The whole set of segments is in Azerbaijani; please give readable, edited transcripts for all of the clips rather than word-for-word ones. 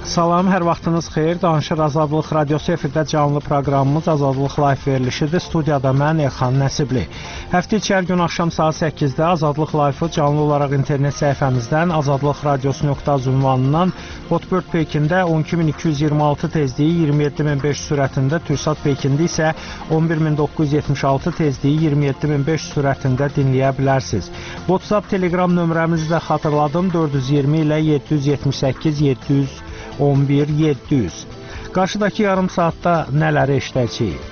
Salam, hər vaxtınız xeyir. Danışır Azadlıq Radiosu efirdə canlı proqramımız Azadlıq Live verilişidir. Studiyada mən Elxan Nəsibli. Həftə içi hər gün axşam saat 8-də Azadlıq Live-ı canlı olaraq internet səhifəmizdən azadlıqradiosu.az ünvanından Hotbird Pekində 12226 tezliyi 27500 sürətində, Türksat Pekində isə 11976 tezliyi 27500 sürətində dinləyə bilərsiniz. WhatsApp, Telegram nömrəmizi də xatırladım. 420 ilə 778 711 700. Qarşıdakı yarım saatda nələri eşidəcəyik?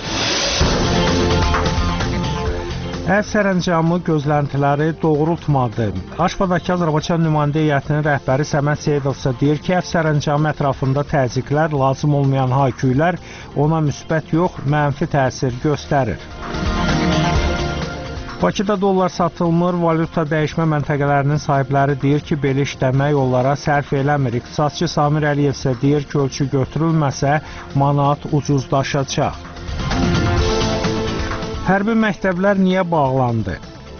Əv sərəncamı gözləntiləri doğrultmadı. Aşbadakı Azərbaycan nümayəndə heyətinin rəhbəri Səməd Seyidov isə deyir ki, əv sərəncamı ətrafında təzyiqlər, lazım olmayan hayküylər ona müsbət yox, mənfi təsir göstərir. Bakıda dollar satılmır, valyuta dəyişmə məntəqələrinin sahibləri deyir ki, belə işləmə yollara sərf eləmir. İqtisadçı Samir Əliyev isə deyir ki, ölçü götürülməsə, manat ucuzlaşacaq. Hərbi məktəblər niyə bağlandı?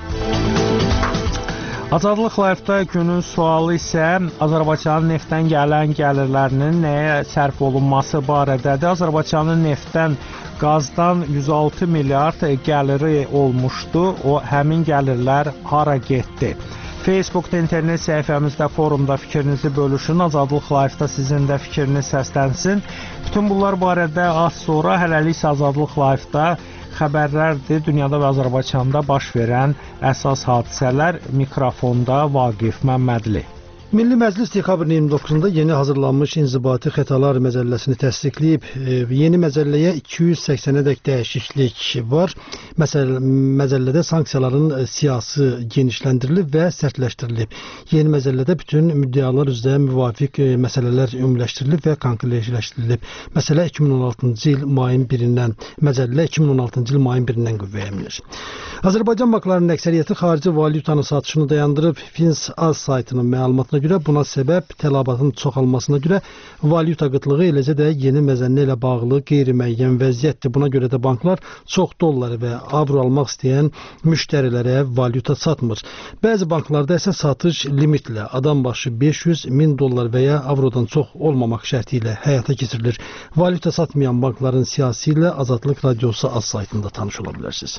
Azadlıq Live-da günün sualı isə Azərbaycanın neftdən gələn gəlirlərinin nəyə sərf olunması barədədir. Azərbaycanın neftdən, qazdan 106 milyard gəliri olmuşdu. O həmin gəlirlər hara getdi? Facebookda, internet səhifəmizdə, forumda fikrinizi bölüşün. Azadlıq Live-da sizin də fikriniz səslənsin. Bütün bunlar barədə az sonra, hələlik isə Azadlıq Live-da xəbərlərdir. Dünyada və Azərbaycanda baş verən əsas hadisələr. Mikrofonda Vaqif Məmmədli. Milli Məclis dekabrın 29-da yeni hazırlanmış inzibati xətalar məcəlləsini təsdiqləyib. Yeni məcəlləyə 280-ədək dəyişiklik var. Məcəllədə sanksiyaların siyasi genişləndirilib və sərtləşdirilib. Yeni məcəllədə bütün müddəalar üzrə müvafiq məsələlər ümumiləşdirilib və konkretləşdirilib. Məsələ 2016-cı il mayın 1-dən, məcəllə 2016-cı il mayın 1-dən qüvvəyə minir. Azərbaycan banklarının əksəriyyəti xarici valyutanın satışını dayandırıb. Fins.az saytının məlumatına görə buna səbəb tələbatın çoxalmasına görə valyuta qıtlığı, eləcə də yeni məzənlə ilə bağlı qeyri-müəyyən vəziyyətdir. Buna görə də banklar çox dollar və avro almaq istəyən müştərilərə valyuta satmır. Bəzi banklarda isə satış limitlə adam başı 500-1000 dollar və ya avrodan çox olmamaq şərti ilə həyata keçirilir. Valyuta satmayan bankların siyasi ilə Azadlıq Radiosu az saytında tanış ola bilərsiniz.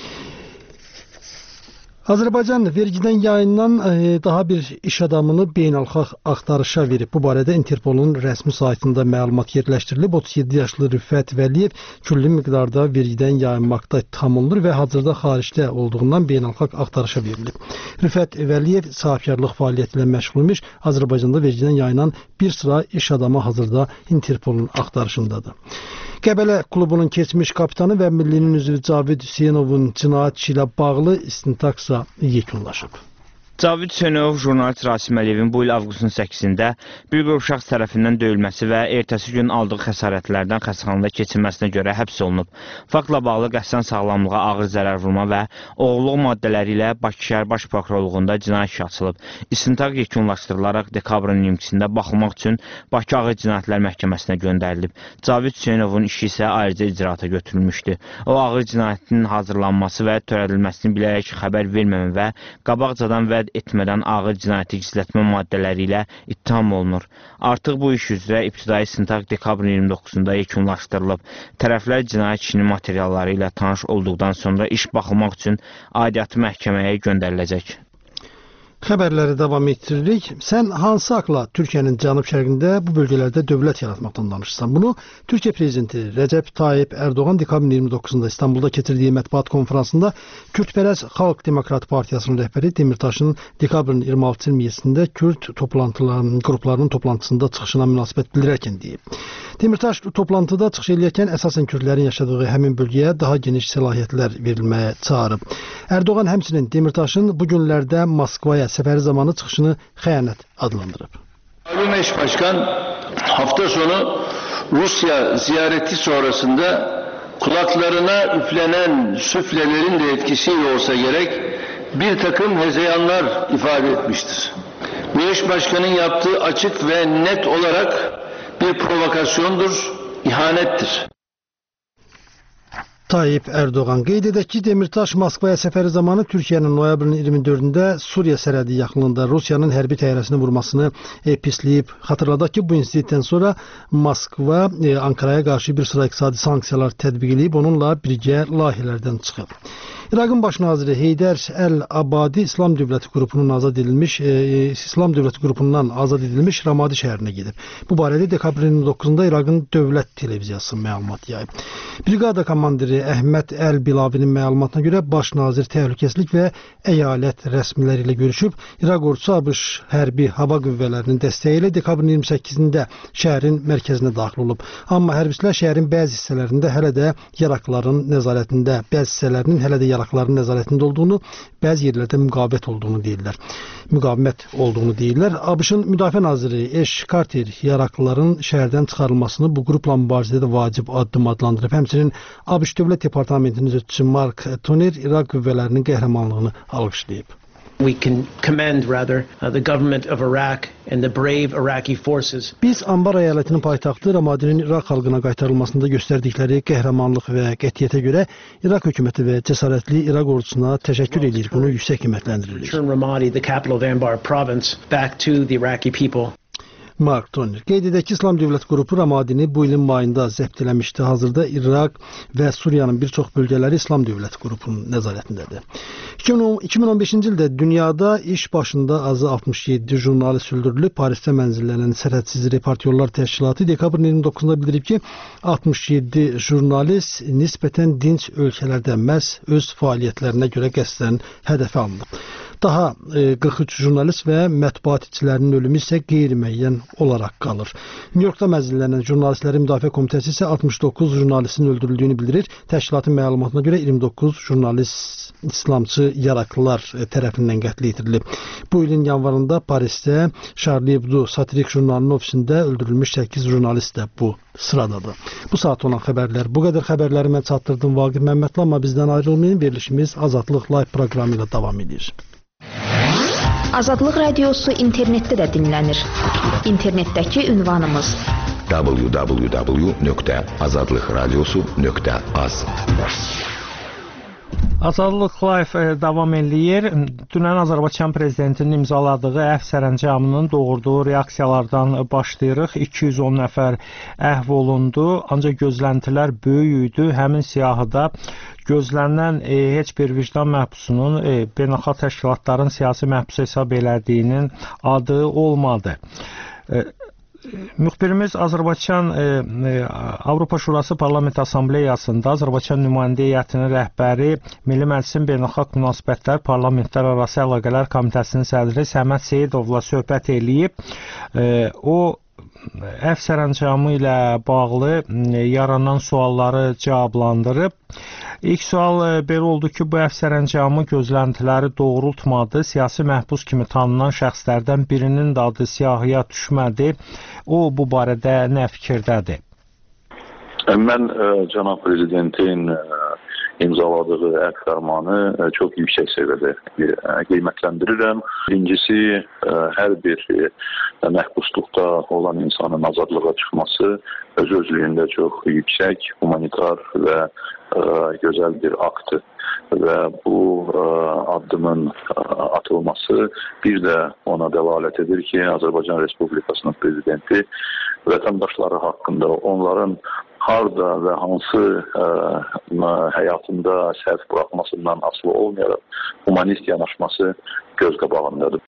Azərbaycan vergidən yayınan daha bir iş adamını beynəlxalq axtarışa verib. Bu barədə Interpolun rəsmi saytında məlumat yerləşdirilib. 37 yaşlı Rüfət Vəliyev külli miqdarda vergidən yayınmaqda ittiham olunur və hazırda xaricdə olduğundan beynəlxalq axtarışa verilib. Rüfət Vəliyev sahibkarlıq fəaliyyəti ilə məşğul imiş. Azərbaycanda vergidən yayınan bir sıra iş adamı hazırda Interpolun axtarışındadır. Qəbələ klubunun keçmiş kapitanı və millinin üzvü Cavid Hüseynovun cinayət işi ilə bağlı istintaqsa yekunlaşıb. Cavid Hüseynov jurnalist Rasim Əliyevin bu il avqustun 8-də bir qrup şəxs tərəfindən döyülməsi və ertəsi gün aldığı xəsarətlərdən xəstəxanada keçirilməsinə görə həbs olunub. Faktla bağlı qəsdən sağlamlığa ağır zərər vurma və oğurluq maddələri ilə Bakı şəhər baş prokurorluğunda cinayət işi açılıb. İstintaq yekunlaşdırılaraq dekabrın 22-də baxılmaq üçün Bakı Ağır Cinayətlər Məhkəməsinə göndərilib. Cavid Hüseynovun işi isə ayrıca icraata götürülmüşdü. O ağır cinayətin hazırlanması və törədilməsini bilərək xəbər verməmə və qabaqcadan vəd etmədən ağır cinayəti gizlətmə maddələri ilə ittiham olunur. Artıq bu iş üzrə ibtidai istintaq dekabrın 29-da yekunlaşdırılıb. Tərəflər cinayət işinin materialları ilə tanış olduqdan sonra iş baxılmaq üçün aidiyyatı məhkəməyə göndəriləcək. Xəbərləri davam etdiririk. Sən hansı haqla Türkiyənin cənub-şərqində bu bölgələrdə dövlət yaratmaqdan danışırsan? Bunu Türkiyə prezidenti Rəcəb Tayyip Erdoğan dekabrın 29-da İstanbulda keçirdiyi mətbuat konferansında Kürdpərəst Xalq Demokrat Partiyasının rəhbəri Demirtaşın dekabrın 26-27-də Kürd qruplarının toplantısında çıxışına münasibət bildirərkən deyib. Demirtaş toplantıda çıxış edərkən əsasən Kürdlərin yaşadığı həmin bölgəyə daha geniş səlahiyyətlər verilməyə çağırıb. Erdoğan həmçinin Demirtaşın bu günlərdə Moskvaya səfəri zamanı çıxışını xəyanət adlandırıb. Malum eş başkan hafta sonu Rusya ziyareti sonrasında kulaklarına üflenen süflelerin de etkisiyle olsa gerek bir takım hezeyanlar ifade etmiştir. Bu eş başkanın yaptığı açık ve net olarak bir provokasyondur, ihanettir. Tayyip Erdoğan. Qeyd edək ki, Demirtaş Moskvaya səfəri zamanı Türkiyənin noyabrın 24-də Suriya sərhədi yaxınlığında Rusiyanın hərbi təyyarəsini vurmasını pisləyib. Xatırladaq ki, bu insidentdən sonra Moskva Ankaraya qarşı bir sıra iqtisadi sanksiyalar tətbiq edib, onunla birgə layihələrdən çıxıb. İraqın baş naziri Heydər Əl-Abadi İslam Dövləti qrupundan azad edilmiş Ramadi şəhərinə gedib. Bu barədə dekabrın 29-da İraqın dövlət televiziyası məlumat yayıb. Briqada komandiri Əhməd Əl-Bilavinin məlumatına görə baş nazir təhlükəsizlik və əyalət rəsmiləri ilə görüşüb. İraq ordusu ABŞ hərbi hava qüvvələrinin dəstəyi ilə dekabrın 28-də şəhərin mərkəzinə daxil olub. Amma hərbçilər şəhərin bəzi hissələrində hələ də yaraqların nəzarətində, olduğunu, bəzi yerlərdə müqavimət olduğunu deyirlər. ABŞ-ın müdafiə naziri Eş Carter yaraqlıların şəhərdən çıxarılmasını bu qrupla mübarizədə vacib addım adlandırıb. Həmçinin ABŞ Dövlət Departamentinin sözçüsü Mark Toner İraq qüvvələrinin qəhrəmanlığını alqışlayıb. We can commend the government of Iraq and the brave Iraqi forces. Biz Anbar əyalətinin paytaxtı Ramadinin İraq xalqına qaytarılmasında göstərdikləri qəhrəmanlıq və qətiyyətə görə İraq hökuməti və cəsarətli İraq ordusuna təşəkkür edirik. Bunu yüksək qiymətləndiririk. Turn Ramadi, the capital of Anbar province, back to the Iraqi people. Mark Toner. Qeyd edək ki, İslam Dövlət qrupu Ramadini bu ilin mayında zəbt eləmişdi. Hazırda İraq və Suriyanın bir çox bölgələri İslam Dövlət qrupunun nəzarətindədir. 2015-ci ildə dünyada iş başında azı 67 jurnalist öldürülüb. Parisdə mənzillənən Sərhədsiz Reportyorlar Təşkilatı dekabrın 29-da bildirib ki, 67 jurnalist nisbətən dinc ölkələrdə məhz öz fəaliyyətlərinə görə qəsdən hədəfə alınıb. Daha 43 jurnalist və mətbuat işçilərinin ölümü isə qeyri-müəyyən olaraq qalır. New Yorkda mənzillənən Jurnalistlərin Müdafiə Komitəsi isə 69 jurnalistin öldürüldüyünü bildirir. Təşkilatın məlumatına görə 29 jurnalist İslamçı yaraqlılar tərəfindən qətlə yetirilib. Bu ilin yanvarında Parisdə Charlie Hebdo satirik jurnalının ofisində öldürülmüş 8 jurnalist də bu sıradadır. Bu saat olan xəbərlər bu qədər. Xəbərləri mən çatdırdım Vaqif Məmmədli, amma bizdən ayrılmayın. Verilişimiz Azadlıq Live proqramı ilə davam edir. Azadlıq radiosu internetdə də dinlənir. İnternetdəki ünvanımız www.azadlıqradiosu.az. Azadlıq Live davam eləyir. Dünən Azərbaycan prezidentinin imzaladığı əfv sərəncamının doğurduğu reaksiyalardan başlayırıq. 210 nəfər əhv olundu, ancaq gözləntilər böyük idi. Həmin siyahıda gözlənilən heç bir vicdan məhbusunun beynəlxalq təşkilatların siyasi məhbus hesab elədiyinin adı olmadı. Müxbirimiz Azərbaycan Avropa Şurası Parlament Assambleyasında Azərbaycan nümayəndə heyətinin rəhbəri, Milli Məclisin Beynəlxalq Münasibətlər Parlamentlərarası Əlaqələr Komitəsinin sədri Səməd Seyidovla söhbət eləyib. O əfv sərəncamı ilə bağlı yaranan sualları cavablandırıb. İlk sual belə oldu ki, bu əfv sərəncamı gözləntiləri doğrultmadı. Siyasi məhbus kimi tanınan şəxslərdən birinin də adı siyahıya düşmədi. O, bu barədə nə fikirdədir? Mən cənab prezidentin imzaladığı əqd fərmanı çox yüksək səviyyədə qiymətləndirirəm. Birincisi, hər bir məhbusluqda olan insanın azadlığa çıxması öz-özlüyündə çox yüksək, humanitar və gözəl bir aktdır. Və bu addımın atılması bir də ona dəlalət edir ki, Azərbaycan Respublikasının prezidenti vətəndaşları haqqında onların harda və hansı həyatında səhv buraxmasından asılı olmayaraq humanist yanaşması göz qabağındadır.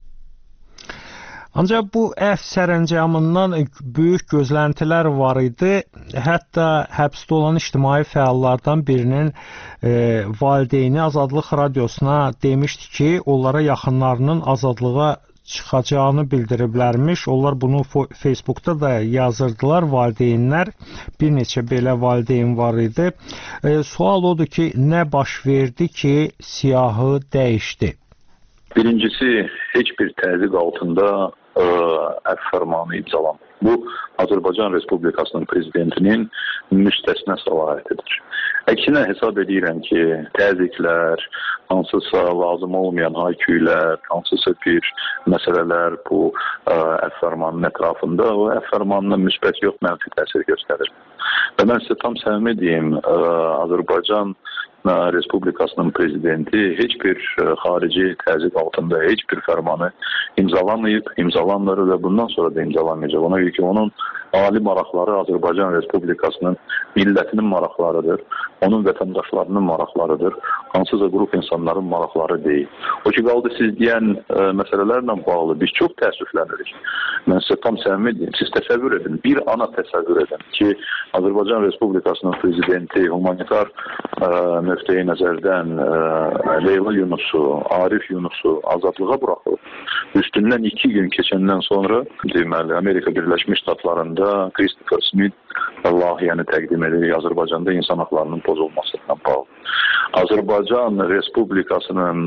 Ancaq bu əfv sərəncamından böyük gözləntilər var idi. Hətta həbsdə olan ictimai fəallardan birinin valideyni Azadlıq radiosuna demişdi ki, onlara yaxınlarının azadlığa çıxacağını bildiriblərmiş. Onlar bunu Facebookda da yazırdılar, valideynlər. Bir neçə belə valideyn var idi. Sual odur ki, nə baş verdi ki, siyahı dəyişdi? Birincisi, heç bir təzyiq altında əfv fərmanı Bu Azərbaycan Respublikasının prezidentinin müstəsna səlahiyyətidir. Əksinə hesab edirəm ki, təzyiqlər, hansısa lazım olmayan hayküylər, hansısa bir məsələlər bu əfərmanın ətrafında o əfərmanına müsbət yox, mənfi təsir göstərir. Və mən sizə tam səmimi deyim, Azərbaycan Respublikasının prezidenti heç bir xarici təzyiq altında heç bir fərmanı imzalamayıb, imzalanmır və bundan sonra da imzalamayacaq. Ona görə ki, onun ali maraqları Azərbaycan Respublikasının millətinin maraqlarıdır, onun vətəndaşlarının maraqlarıdır, hansısa qrup insanların maraqları deyil. O ki, qaldı siz deyən məsələlərlə bağlı biz çox təəssüflənirik. Mən sizə tam səmimi deyim, siz təsəvvür edin, bir ana təsəvvür edin ki, Azərbaycan Respublikasının prezidenti humanitar nöqteyi nəzərdən Leyla Yunusu, Arif Yunusu azadlığa buraxılır. Üstündən 2 gün keçəndən sonra deməli, Amerika Birləşmiş Ştatlarında Christopher Smith layihəni təqdim edir Azərbaycanda insan haqlarının pozulmasından bağlı. Azərbaycan Respublikasının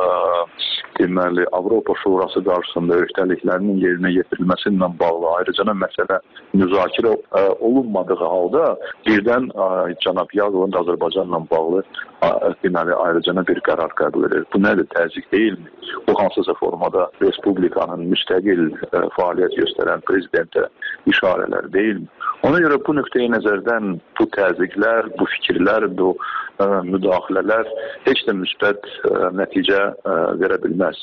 deməli, Avropa Şurası qarşısında öhdəliklərinin yerinə yetirilməsinlə bağlı ayrıca məsələ müzakirə olunmadığı halda birdən cənab Yağlın Azərbaycanla bağlı deməli, ayrıca bir qərar qəbul edir. Bu nədir? Təzyiq deyilmi? Bu hansısa formada Respublikanın müstəqil fəaliyyət göstərən prezidentə işarələr deyilmi? Ona görə bu nöqteyi nəzərdən bu təzyiqlər, bu fikirlər, bu müdaxilələr heç də müsbət nəticə verə bilməz.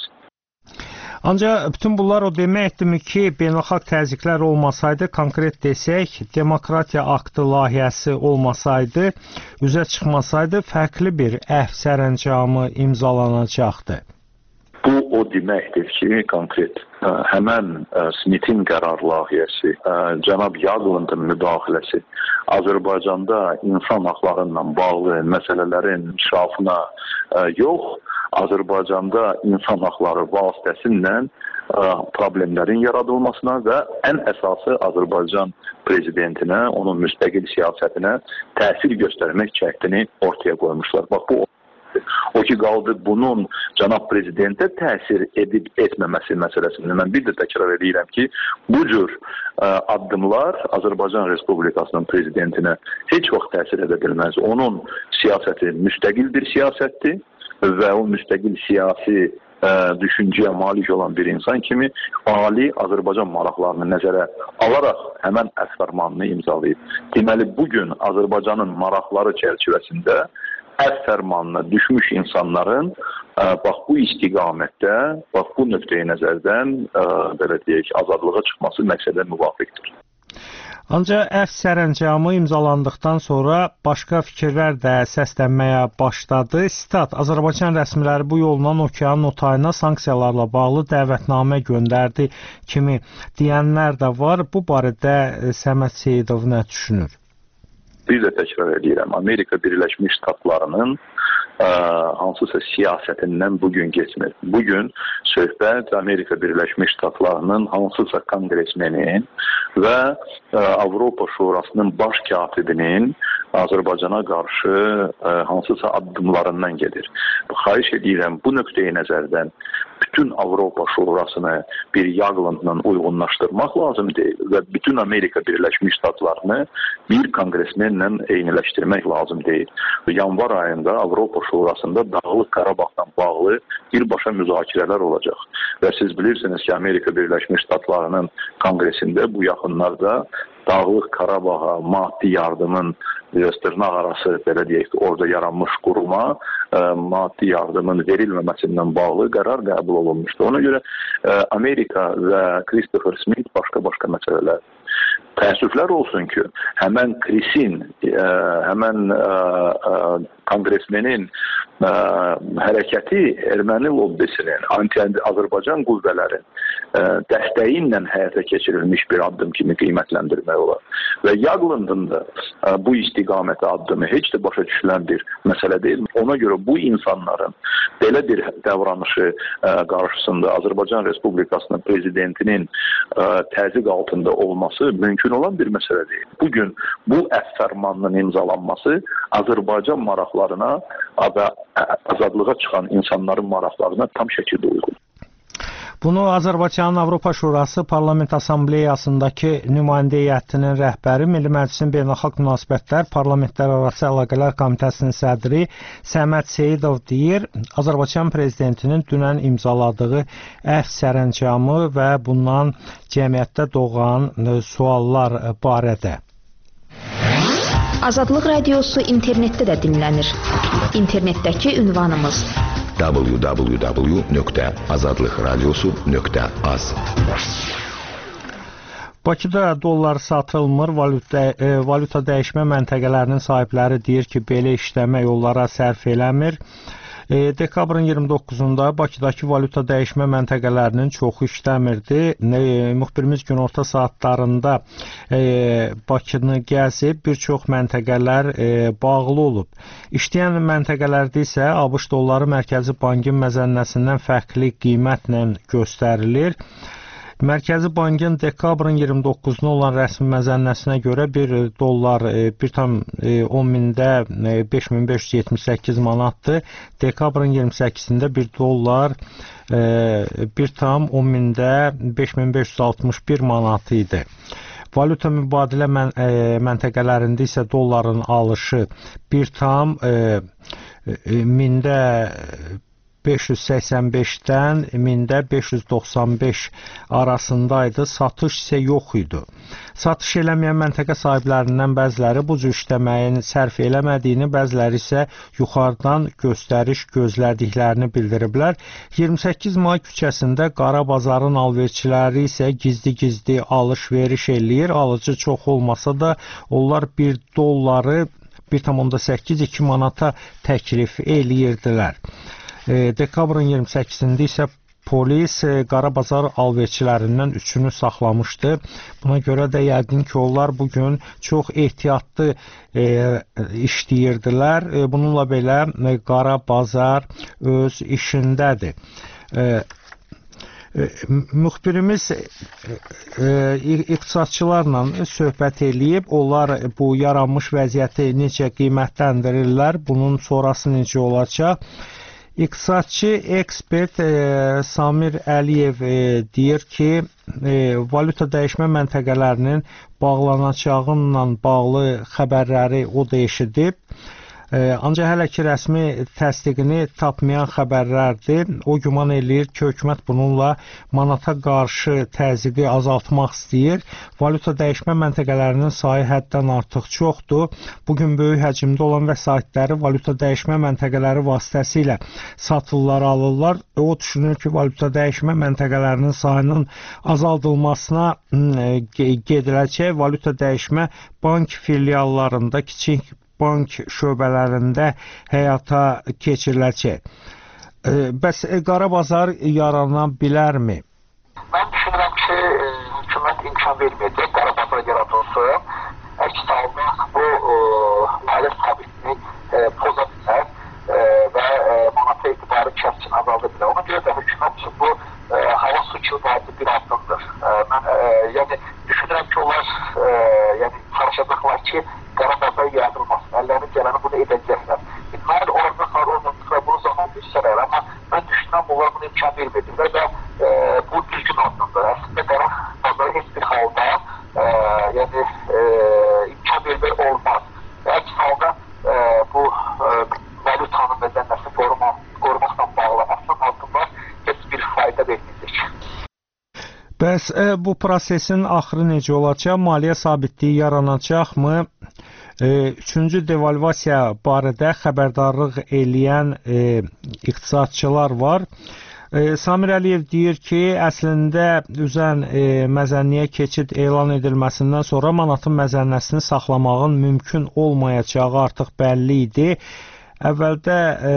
Ancaq bütün bunlar o deməkdirmi ki, beynəlxalq təzyiqlər olmasaydı, konkret desək, demokratiya aktı layihəsi olmasaydı, üzə çıxmasaydı, fərqli bir əhv sərəncamı imzalanacaqdı. Bu o deməkdir ki, konkret həmən Smith'in qərar layihəsi, cənab Yağlının müdaxiləsi Azərbaycanda insan haqlarıyla bağlı məsələlərin inkişafına yox, Azərbaycanda insan haqları vasitəsilə problemlərin yaradılmasına və ən əsası Azərbaycan prezidentinə, onun müstəqil siyasətinə təsir göstərmək cəhdini ortaya qoymuşlar. Bax, bu o ki, qaldı bunun cənab prezidentə təsir edib etməməsi məsələsində mən bir də təkrar edirəm ki, bu cür addımlar Azərbaycan Respublikasının prezidentinə heç vaxt təsir edə bilməz. Onun siyasəti müstəqil bir siyasətdir və o müstəqil siyasi düşüncəyə malik olan bir insan kimi ali Azərbaycan maraqlarını nəzərə alaraq həmən əfərmanını imzalayıb. Deməli, bugün Azərbaycanın maraqları çərçivəsində əfərmanına düşmüş insanların bax bu istiqamətdə, bax bu nöqteyi nəzərdən belə deyək, azadlığa çıxması məqsədə müvafiqdir. Ancaq əfv sərəncamı imzalandıqdan sonra başqa fikirlər də səslənməyə başladı. Sitat, Azərbaycan rəsmiləri bu yolla okeanın o tayına sanksiyalarla bağlı dəvətnamə göndərdi kimi deyənlər də var. Bu barədə Səməd Seyidov nə düşünür? Bir də təkrar edirəm, Amerika Birləşmiş Ştatlarının hansısa siyasətindən bugün geçmir. Bugün söhbət Amerika Birləşmiş Ştatlarının hansısa kongresmenin və Avropa Şurasının baş katibinin Azərbaycana qarşı hansısa addımlarından gedir. Xahiş edirəm, bu nöqteyi nəzərdən bütün Avropa Şurasını bir Yağlınla uyğunlaşdırmaq lazım deyil və bütün Amerika Birləşmiş Ştatlarını bir kongresmenlə eyniləşdirmək lazım deyil. Yanvar ayında Avropa Şurasında Dağlıq Qarabağla bağlı birbaşa müzakirələr olacaq. Və siz bilirsiniz ki, Amerika Birləşmiş Ştatlarının kongresində bu yaxınlarda Dağlıq Qarabağa maddi yardımın dırnaq arası, belə deyək, orada yaranmış quruma maddi yardımın verilməməsindən bağlı qərar qəbul olunmuşdu. Ona görə Amerika və Christopher Smith başqa-başqa məsələlər. Təəssüflər olsun ki, həmən Chris'in, həmən kongresmenin hərəkəti erməni lobbisinin, anti-Azərbaycan qüvvələrin dəstəyi ilə həyata keçirilmiş bir addım kimi qiymətləndirmək olar. Və Yağlının da bu istiqamətə addımı heç də başa düşülən bir məsələ deyil. Ona görə bu insanların belə bir davranışı qarşısında Azərbaycan Respublikasının prezidentinin təzyiq altında olması mümkün olan bir məsələ deyil. Bugün bu əfərmanın imzalanması Azərbaycan maraqlarına və azadlığa çıxan insanların maraqlarına tam şəkildə uyğun. Bunu Azərbaycanın Avropa Şurası Parlament Assambleyasındakı nümayəndə heyətinin rəhbəri, Milli Məclisin Beynəlxalq Münasibətlər Parlamentlərarası Əlaqələr Komitəsinin sədri Səməd Seyidov deyir. Azərbaycan prezidentinin dünən imzaladığı əfv sərəncamı və bundan cəmiyyətdə doğan suallar barədə. Azadlıq Radiosu internetdə də dinlənir. İnternetdəki ünvanımız www.azadlıqradiosu.az. Bakıda dollar satılmır, valyuta dəyişmə məntəqələrinin sahibləri deyir ki, belə işləmə yollara sərf eləmir. Dekabrın 29-da Bakıdakı valyuta dəyişmə məntəqələrinin çoxu işləmirdi. Müxbirimiz günorta saatlarında Bakını gəzib, bir çox məntəqələr bağlı olub. İşləyən məntəqələrdə isə ABŞ dolları Mərkəzi Bankın məzənnəsindən fərqli qiymətlə göstərilir. Mərkəzi Bankın dekabrın 29-da olan rəsmi məzənnəsinə görə $1 1,10-də 5578 manatdır. Dekabrın 28-də $1 1,10-də 5561 manatı idi. Valyuta mübadilə məntəqələrində isə dolların alışı 1,10-də 585-dən 1000-595 arasındaydı, satış isə yox idi. Satış eləməyən məntəqə sahiblərindən bəziləri bu cür işləməyin sərf eləmədiyini, bəziləri isə yuxarıdan göstəriş gözlədiklərini bildiriblər. 28 may küçəsində Qara Bazarın alverçiləri isə gizli-gizli alış-veriş eləyir. Alıcı çox olmasa da onlar $1 1,8-2 manata təklif eləyirdilər. Dekabrın 28-də isə polis Qara Bazar alverçilərindən 3-ünü saxlamışdı. Buna görə də yəqin ki, onlar bugün çox ehtiyatlı işləyirdilər. Bununla belə Qara Bazar öz işindədir. Müxbirimiz iqtisadçılarla söhbət eləyib. Onlar bu yaranmış vəziyyəti necə qiymətləndirirlər, bunun sonrası necə olacaq? İqtisadçı ekspert Samir Əliyev deyir ki, valyuta dəyişmə məntəqələrinin bağlanacağıyla bağlı xəbərləri o da eşidib. Ancaq hələ ki rəsmi təsdiqini tapmayan xəbərlərdir. O güman eləyir ki, hökumət bununla manata qarşı təzyiqi azaltmaq istəyir. Valyuta dəyişmə məntəqələrinin sayı həddən artıq çoxdur. Bugün böyük həcmdə olan vəsaitləri valyuta dəyişmə məntəqələri vasitəsilə satırlar, alırlar. O düşünür ki, valyuta dəyişmə məntəqələrinin sayının azaldılmasına gediləcək. Valyuta dəyişmə bank filiallarında, kiçik bank şöbələrində həyata keçiriləcək. Bəs Qara Bazar yarana bilərmi? Mən düşünürəm ki, hökumət imkan verməyəcək Qara Bazar yaradılsın. Əks halda bu maliyyə stabilitini poza bilər və manata etibarı kəskin azalda bilər. Ona görə də hökumət üçün bu hava su kimi vacib bir addımdır. Mən düşünürəm ki, onlar çalışacaqlar ki, Qara Bazar yaradılmasın. Əllərini gələni bunu edəcəklər. Mən orada olmadıqlar bunu zaman göstərər, amma mən düşünürəm onlar bunu imkan vermədilər və bu düzgün addımdır. Əslində Qara Bazara heç bir halda imkan vermək olmaz. Əks halda bu valyutanın məzənnəsi qorumaqla bağlamasının haqqında heç bir fayda verməyəcək. Bəs bu prosesin axırı necə olacaq? Maliyyə sabitliyi yaranacaqmı? Üçüncü devalvasiya barədə xəbərdarlıq eləyən iqtisadçılar var. Samir Əliyev deyir ki, əslində üzən məzənniyə keçid elan edilməsindən sonra manatın məzənnəsini saxlamağın mümkün olmayacağı artıq bəlli idi. Əvvəldə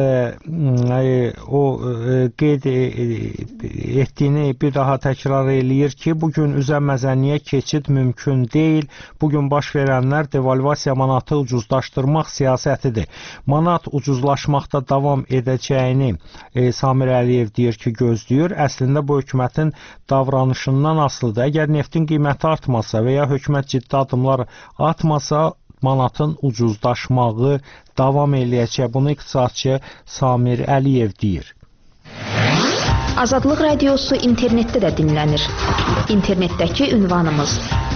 o qeyd etdiyini bir daha təkrar eləyir ki, bugün üzən məzənniyə keçid mümkün deyil. Bugün baş verənlər devalvasiya manatı ucuzlaşdırmaq siyasətidir. Manat ucuzlaşmaqda davam edəcəyini Samir Əliyev deyir ki, gözləyir. Əslində bu hökumətin davranışından asılıdır. Əgər neftin qiyməti artmasa və ya hökumət ciddi addımlar atmasa, manatın ucuzlaşmağı davam eləyəcək. Bunu iqtisadçı Samir Əliyev deyir. Azadlıq Radiosu internetdə də dinlənir. İnternetdəki ünvanımız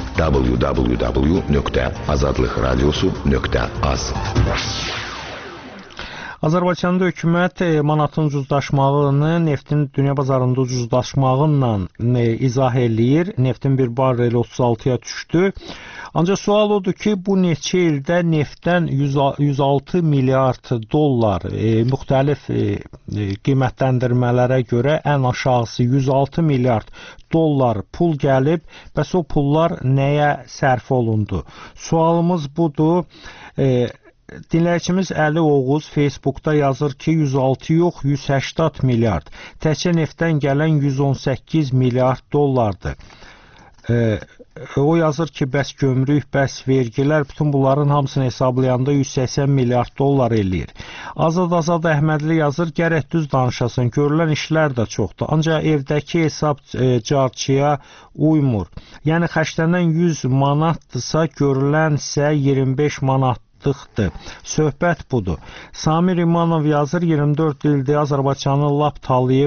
www.azadlıqradiosu.az. Azərbaycanda hökumət manatın ucuzlaşmağını neftin dünya bazarında ucuzlaşmağıyla izah eləyir. Neftin bir barreli 36-ya düşdü. Ancaq sual odur ki, bu neçə ildə neftdən 106 milyard dollar müxtəlif qiymətləndirmələrə görə ən aşağısı 106 milyard dollar pul gəlib, bəs o pullar nəyə sərf olundu? Sualımız budur. Dinləyicimiz Əli Oğuz Facebookda yazır ki, 106 yox, 180 milyard. Təkcə neftdən gələn 118 milyard dollardır. O yazır ki, bəs gömrük, bəs vergilər, bütün bunların hamısını hesablayanda 180 milyard dollar eləyir. Azad Əhmədli yazır, gərək düz danışasın, görülən işlər də çoxdur. Ancaq evdəki hesab carçıya uymur. Yəni, xərclənən 100 manatdırsa, görülənsə 25 manat. Söhbət budur. Samir İmanov yazır, 24 ildir Azərbaycanı lap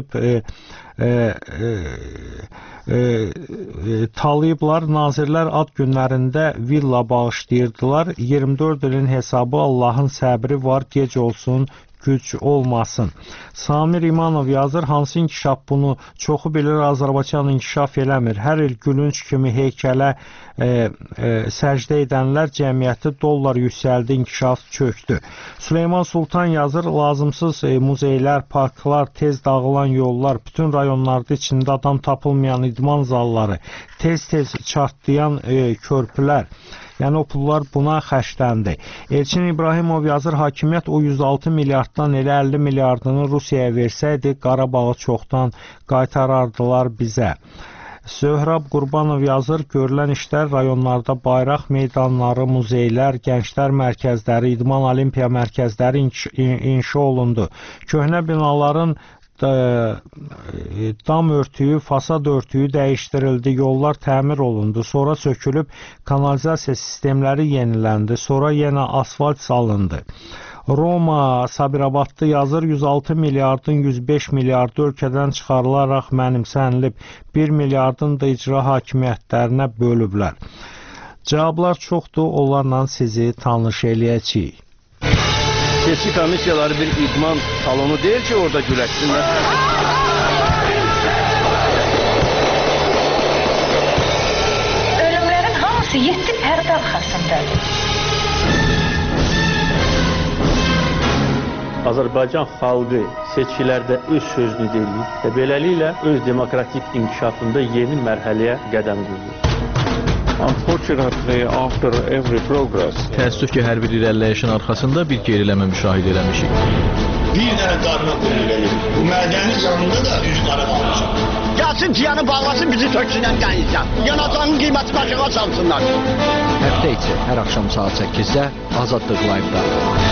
talayıblar. Nazirlər ad günlərində villa bağışlayırdılar. 24 ilin hesabı Allahın səbri var, gec olsun, güc olmasın. Samir İmanov yazır, hansı inkişaf bunu çoxu bilir, Azərbaycan inkişaf eləmir. Hər il gülünç kimi heykələ səcdə edənlər cəmiyyəti dollar yüksəldi, inkişaf çöktü. Süleyman Sultan yazır, lazımsız muzeylər, parklar, tez dağılan yollar, bütün rayonlarda içində adam tapılmayan idman zalları, tez-tez çartlayan körpülər. Yəni o pullar buna xərcləndi. Elçin İbrahimov yazır, hakimiyyət o 106 milyarddan elə 50 milyardını Rusiyaya versəydi, Qarabağı çoxdan qaytarardılar bizə. Söhrab Qurbanov yazır, görülən işlər rayonlarda bayraq meydanları, muzeylər, gənclər mərkəzləri, idman olimpiya mərkəzləri inşa olundu. Köhnə binaların dam örtüyü, fasad örtüyü dəyişdirildi, yollar təmir olundu, sonra sökülüb kanalizasiya sistemləri yeniləndi, sonra yenə asfalt salındı. Roma Sabirabadlı yazır, 106 milyardın 105 miljardı ölkədən çıxarılaraq mənimsənilib, 1 milyardın da icra hakimiyyətlərinə bölüblər. Cavablar çoxdur, onlarla sizi tanış eləyəcəyik. Seçki komissiyaları bir idman salonu deyil ki, orada güləşsinlər. Ölümlərin hamısı 7 pərdə arxasındadır. Azərbaycan xalqı seçkilərdə öz sözünü deyir və beləliklə öz demokratik inkişafında yeni mərhələyə qədəm qoyur. Unfortunately, after every progress, təəssüf ki, hər bir irəliləyişin arxasında bir geriləmə müşahidə eləmişik. Bir dənə qarına qoyulur. Bu mədəni yanında da üz qara qalmışam. Gəlsin tiyanı bağlasın, bizi töksünən dənizdən. Yanacağın qiyməti başına çalsınlar. Həftə içi hər axşam saat 8-də Azadlıq Live-da.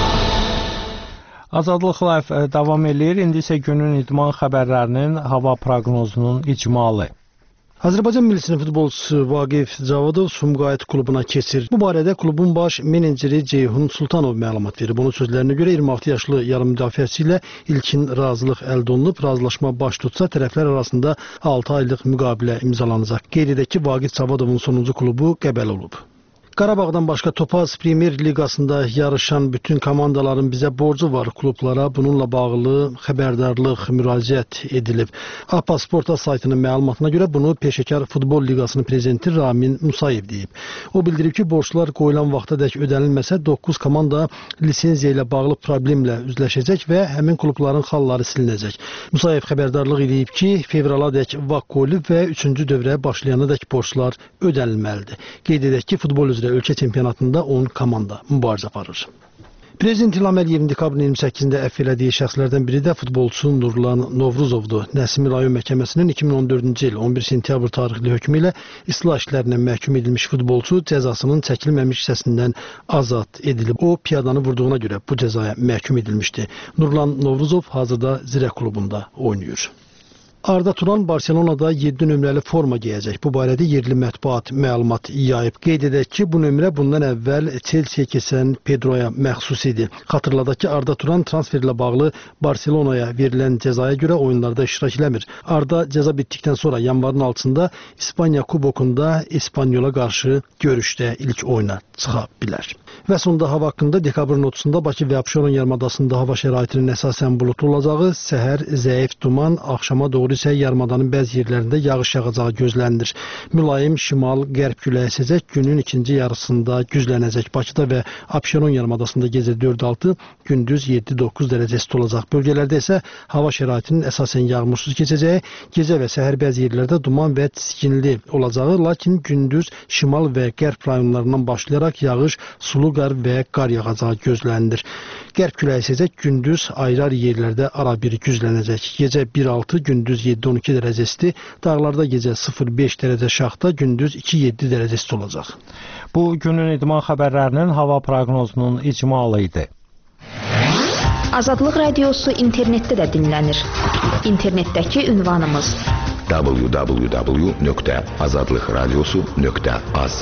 Azadlıq Live davam edir. İndi isə günün idman xəbərlərinin hava proqnozunun icmalı. Azərbaycan millisinin futbolçusu Vaqif Cavodov Sumqayıt klubuna keçir. Bu barədə klubun baş meneceri Ceyhun Sultanov məlumat verib. Onun sözlərinə görə 26 yaşlı yarım müdafiəçi ilə ilkin razılıq əldə olunub. Razılaşma baş tutsa tərəflər arasında 6 aylıq müqavilə imzalanacaq. Qeyd edək ki, Vaqif Cavodovun sonuncu klubu Qəbələ olub. Qarabağdan başqa Topaz Premyer Liqasında yarışan bütün komandaların bizə borcu var. Klublara bununla bağlı xəbərdarlıq müraciət edilib. APA Sporta saytının məlumatına görə bunu Peşəkar Futbol Liqasının prezidenti Ramin Musayev deyib. O bildirib ki, borclar qoyulan vaxtadək ödənilməsə 9 komanda lisenziya ilə bağlı problemlə üzləşəcək və həmin klubların xalları silinəcək. Musayev xəbərdarlıq edib ki, fevraladək vaxt qoyulub və 3-cü dövrə başlayanadək borclar ödənilməlidir. Qeyd edək ki, futbol üzrə ölkə çempionatında 10 komanda mübarizə aparır. Prezident İlham Əliyevin dekabrın 28-də əfv elədiyi şəxslərdən biri də futbolçu Nurlan Novruzovdur. Nəsimi rayon məhkəməsinin 2014-cü il 11 sentyabr tarixli hökmü ilə islah işlərinə məhkum edilmiş futbolçu cəzasının çəkilməmiş hissəsindən azad edilib. O, piyadanı vurduğuna görə bu cəzaya məhkum edilmişdi. Nurlan Novruzov hazırda Zirə klubunda oynayır. Arda Turan Barselonada 7 nömrəli forma geyəcək. Bu barədə yerli mətbuat məlumat yayıb. Qeyd edək ki, bu nömrə bundan əvvəl Chelsea-yə keçən Pedroya məxsus idi. Xatırladaq ki, Arda Turan transferlə bağlı Barselonaya verilən cəzaya görə oyunlarda iştirak eləmir. Arda cəza bitdikdən sonra yanvarın 6-sında İspaniya Kubokunda Espanyola qarşı görüşdə ilk oyuna çıxa bilər. Və sonda hava haqqında dekabrın 30-da Bakı və Abşeron yarımadasında hava şəraitinin əsasən buludlu olacağı, səhər zəif duman, axşama doğru isə yarımadanın bəzi yerlərində yağış yağacağı gözlənilir. Mülayim şimal-qərb küləyi əsəcək, günün ikinci yarısında güclənəcək. Bakıda və Abşeron yarımadasında gecə 4-6, gündüz 7-9 dərəcə isti olacaq. Bölgələrdə isə hava şəraitinin əsasən yağmursuz keçəcəyi, gecə və səhər bəzi yerlərdə duman və çiskinli olacağı, lakin gündüz şimal və qərb rayonlarından başlayaraq yağış, sulu qar və qar yağacağı gözlənilir. Qərb küləyi əsəcək, gündüz ayrı-ayrı yerlərdə ara-bir güclənəcək. Gecə 1-6, gündüz 7-12 dərəcə isti, dağlarda gecə 0-5 dərəcə şaxta, gündüz 2-7 dərəcə isti olacaq. Bu günün idman xəbərlərinin hava proqnozunun icmalı idi. Azadlıq Radiosu internetdə də dinlənir. İnternetdəki ünvanımız www.azadlıqradiosu.az.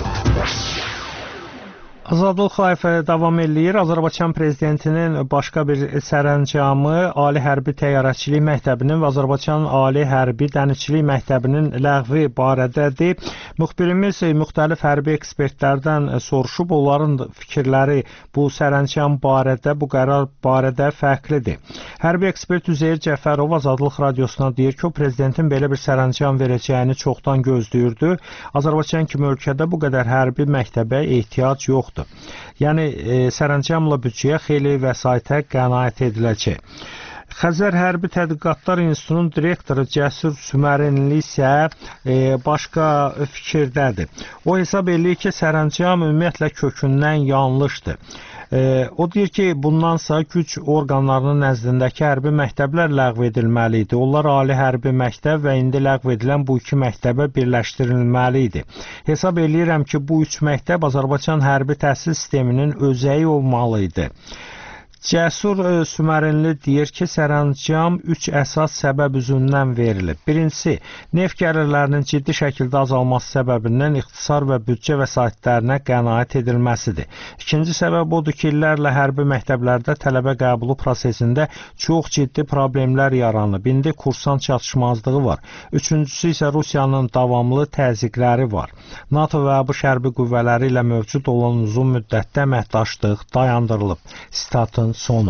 Azadlıq layihəsi davam eləyir. Azərbaycan prezidentinin başqa bir sərəncamı Ali Hərbi Təyyarəçilik Məktəbinin və Azərbaycan Ali Hərbi Dənizçilik Məktəbinin ləğvi barədədir. Müxbirimiz müxtəlif hərbi ekspertlərdən soruşub, onların fikirləri bu sərəncam barədə, bu qərar barədə fərqlidir. Hərbi ekspert Üzeyir Cəfərov Azadlıq Radiosuna deyir ki, o prezidentin belə bir sərəncam verəcəyini çoxdan gözləyirdi. Azərbaycan kimi ölkədə bu qədər hərbi məktəbə ehtiyac yoxdur. Yəni, sərəncamla büdcəyə xeyli vəsaitə qənaət ediləcək. Xəzər Hərbi Tədqiqatlar İnstitutunun direktoru Cəsur Sümərinli isə başqa fikirdədir. O hesab edir ki, sərəncam ümumiyyətlə kökündən yanlışdır. O deyir ki, bundansa güc orqanlarının nəzdindəki hərbi məktəblər ləğv edilməli idi. Onlar ali hərbi məktəb və indi ləğv edilən bu iki məktəbə birləşdirilməli idi. Hesab edirəm ki, bu üç məktəb Azərbaycan hərbi təhsil sisteminin özəyi olmalı idi. Cəsur Sümərinli deyir ki, sərəncam 3 əsas səbəb üzündən verilib. Birincisi, neft gəlirlərinin ciddi şəkildə azalması səbəbindən ixtisar və büdcə vəsaitlərinə qənaət edilməsidir. İkinci səbəb odur ki, illərlə hərbi məktəblərdə tələbə qəbulu prosesində çox ciddi problemlər yaranıb. İndi kursant çatışmazlığı var. Üçüncüsü isə Rusiyanın davamlı təzyiqləri var. NATO və ABŞ hərbi qüvvələri ilə mövcud olan uzun müddətdə əməkdaşlıq dayandırılıb. Statın sonu.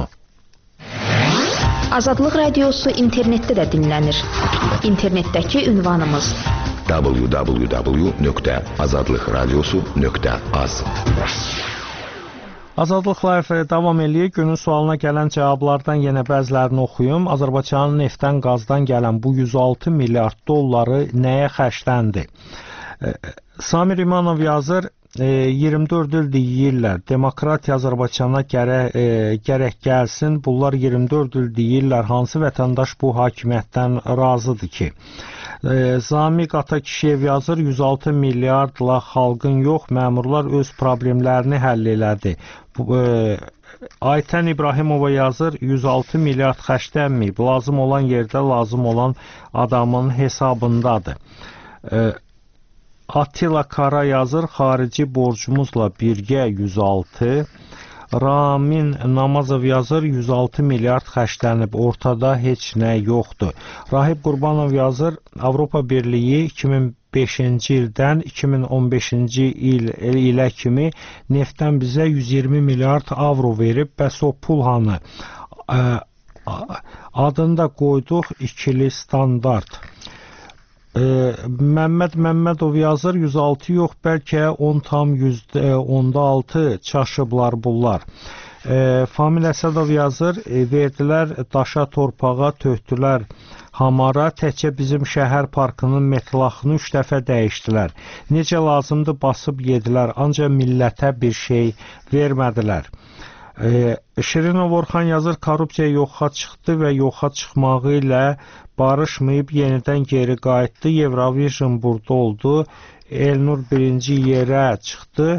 Azadlıq Radiosu internetdə də dinlənir. İnternetdəki ünvanımız www.azadlıqradiosu.az. Azadlıq layihəsi davam eləyir. Günün sualına gələn cavablardan yenə bəzilərini oxuyum. Azərbaycanın neftdən, qazdan gələn bu 106 milyard dolları nəyə xərcləndi? Samir İmanov yazır, 24 il deyirlər, demokratiya Azərbaycana gərək gəlsin, bunlar 24 il deyirlər, hansı vətəndaş bu hakimiyyətdən razıdır ki? Zamiq Atakişiyev yazır, 106 milyardla xalqın yox, məmurlar öz problemlərini həll elədi. Aytən İbrahimova yazır, 106 milyard xərclənməyib, lazım olan yerdə lazım olan adamın hesabındadır. Attila Kara yazır, xarici borcumuzla birgə 106. Ramin Namazov yazır, 106 milyard xərclənib, ortada heç nə yoxdur. Rahib Qurbanov yazır, Avropa Birliyi 2005-ci ildən 2015-ci il ilə kimi neftdən bizə 120 milyard avro verib, bəs o pul hanı? Adını da qoyduq ikili standart. Məmməd Məmmədov yazır, 106 yox, bəlkə 10,6 çaşıblar bunlar. Famil Əsədov yazır, verdilər daşa, torpağa, töhdülər hamara, təkcə bizim şəhər parkının metlaxını 3 dəfə dəyişdilər. Necə lazımdır basıb yedilər, ancaq millətə bir şey vermədilər. Şirinov Orxan yazır, korrupsiya yoxa çıxdı və yoxa çıxmağı ilə barışmayıb yenidən geri qayıtdı. Eurovision burada oldu. Elnur birinci yerə çıxdı.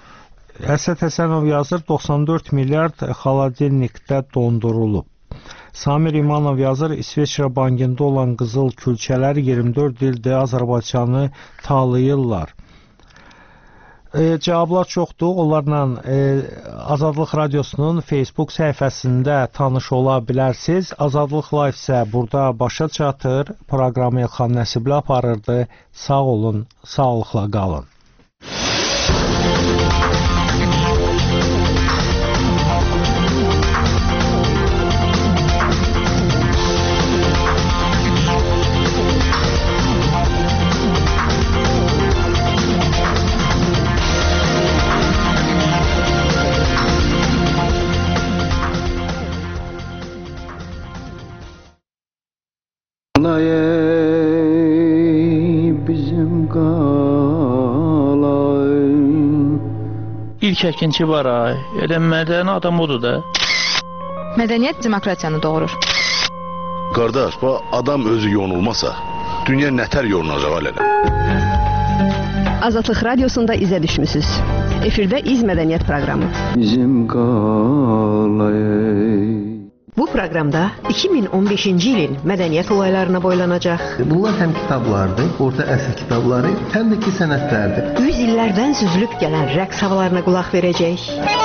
Əsəd Həsənov yazır, 94 milyard xaladelnikdə dondurulub. Samir İmanov yazır, İsveçrə bankında olan qızıl külçələr 24 ildir Azərbaycanı talayırlar. Cavablar çoxdur. Onlarla Azadlıq Radiosunun Facebook səhifəsində tanış ola bilərsiniz. Azadlıq Live isə burada başa çatır. Proqramı Elxan Nəsibli aparırdı. Sağ olun, sağlıqla qalın. İlk əkinçi var ay, elə mədəni adam odur da. Mədəniyyət demokratiyanı doğurur. Qardaş, bu adam özü yonulmasa, dünya nətər yonulacaq elə? Azadlıq Radiosunda izə düşmüsünüz. Efirdə İz Mədəniyyət proqramı. Bizim qalayı. Bu proqramda 2015-ci ilin mədəniyyət olaylarına boylanacaq. Bunlar həm kitablardır, orta əsr kitabları, həm də ki sənətlərdir. 100 illərdən süzülüb gələn rəqs havalarına qulaq verəcək.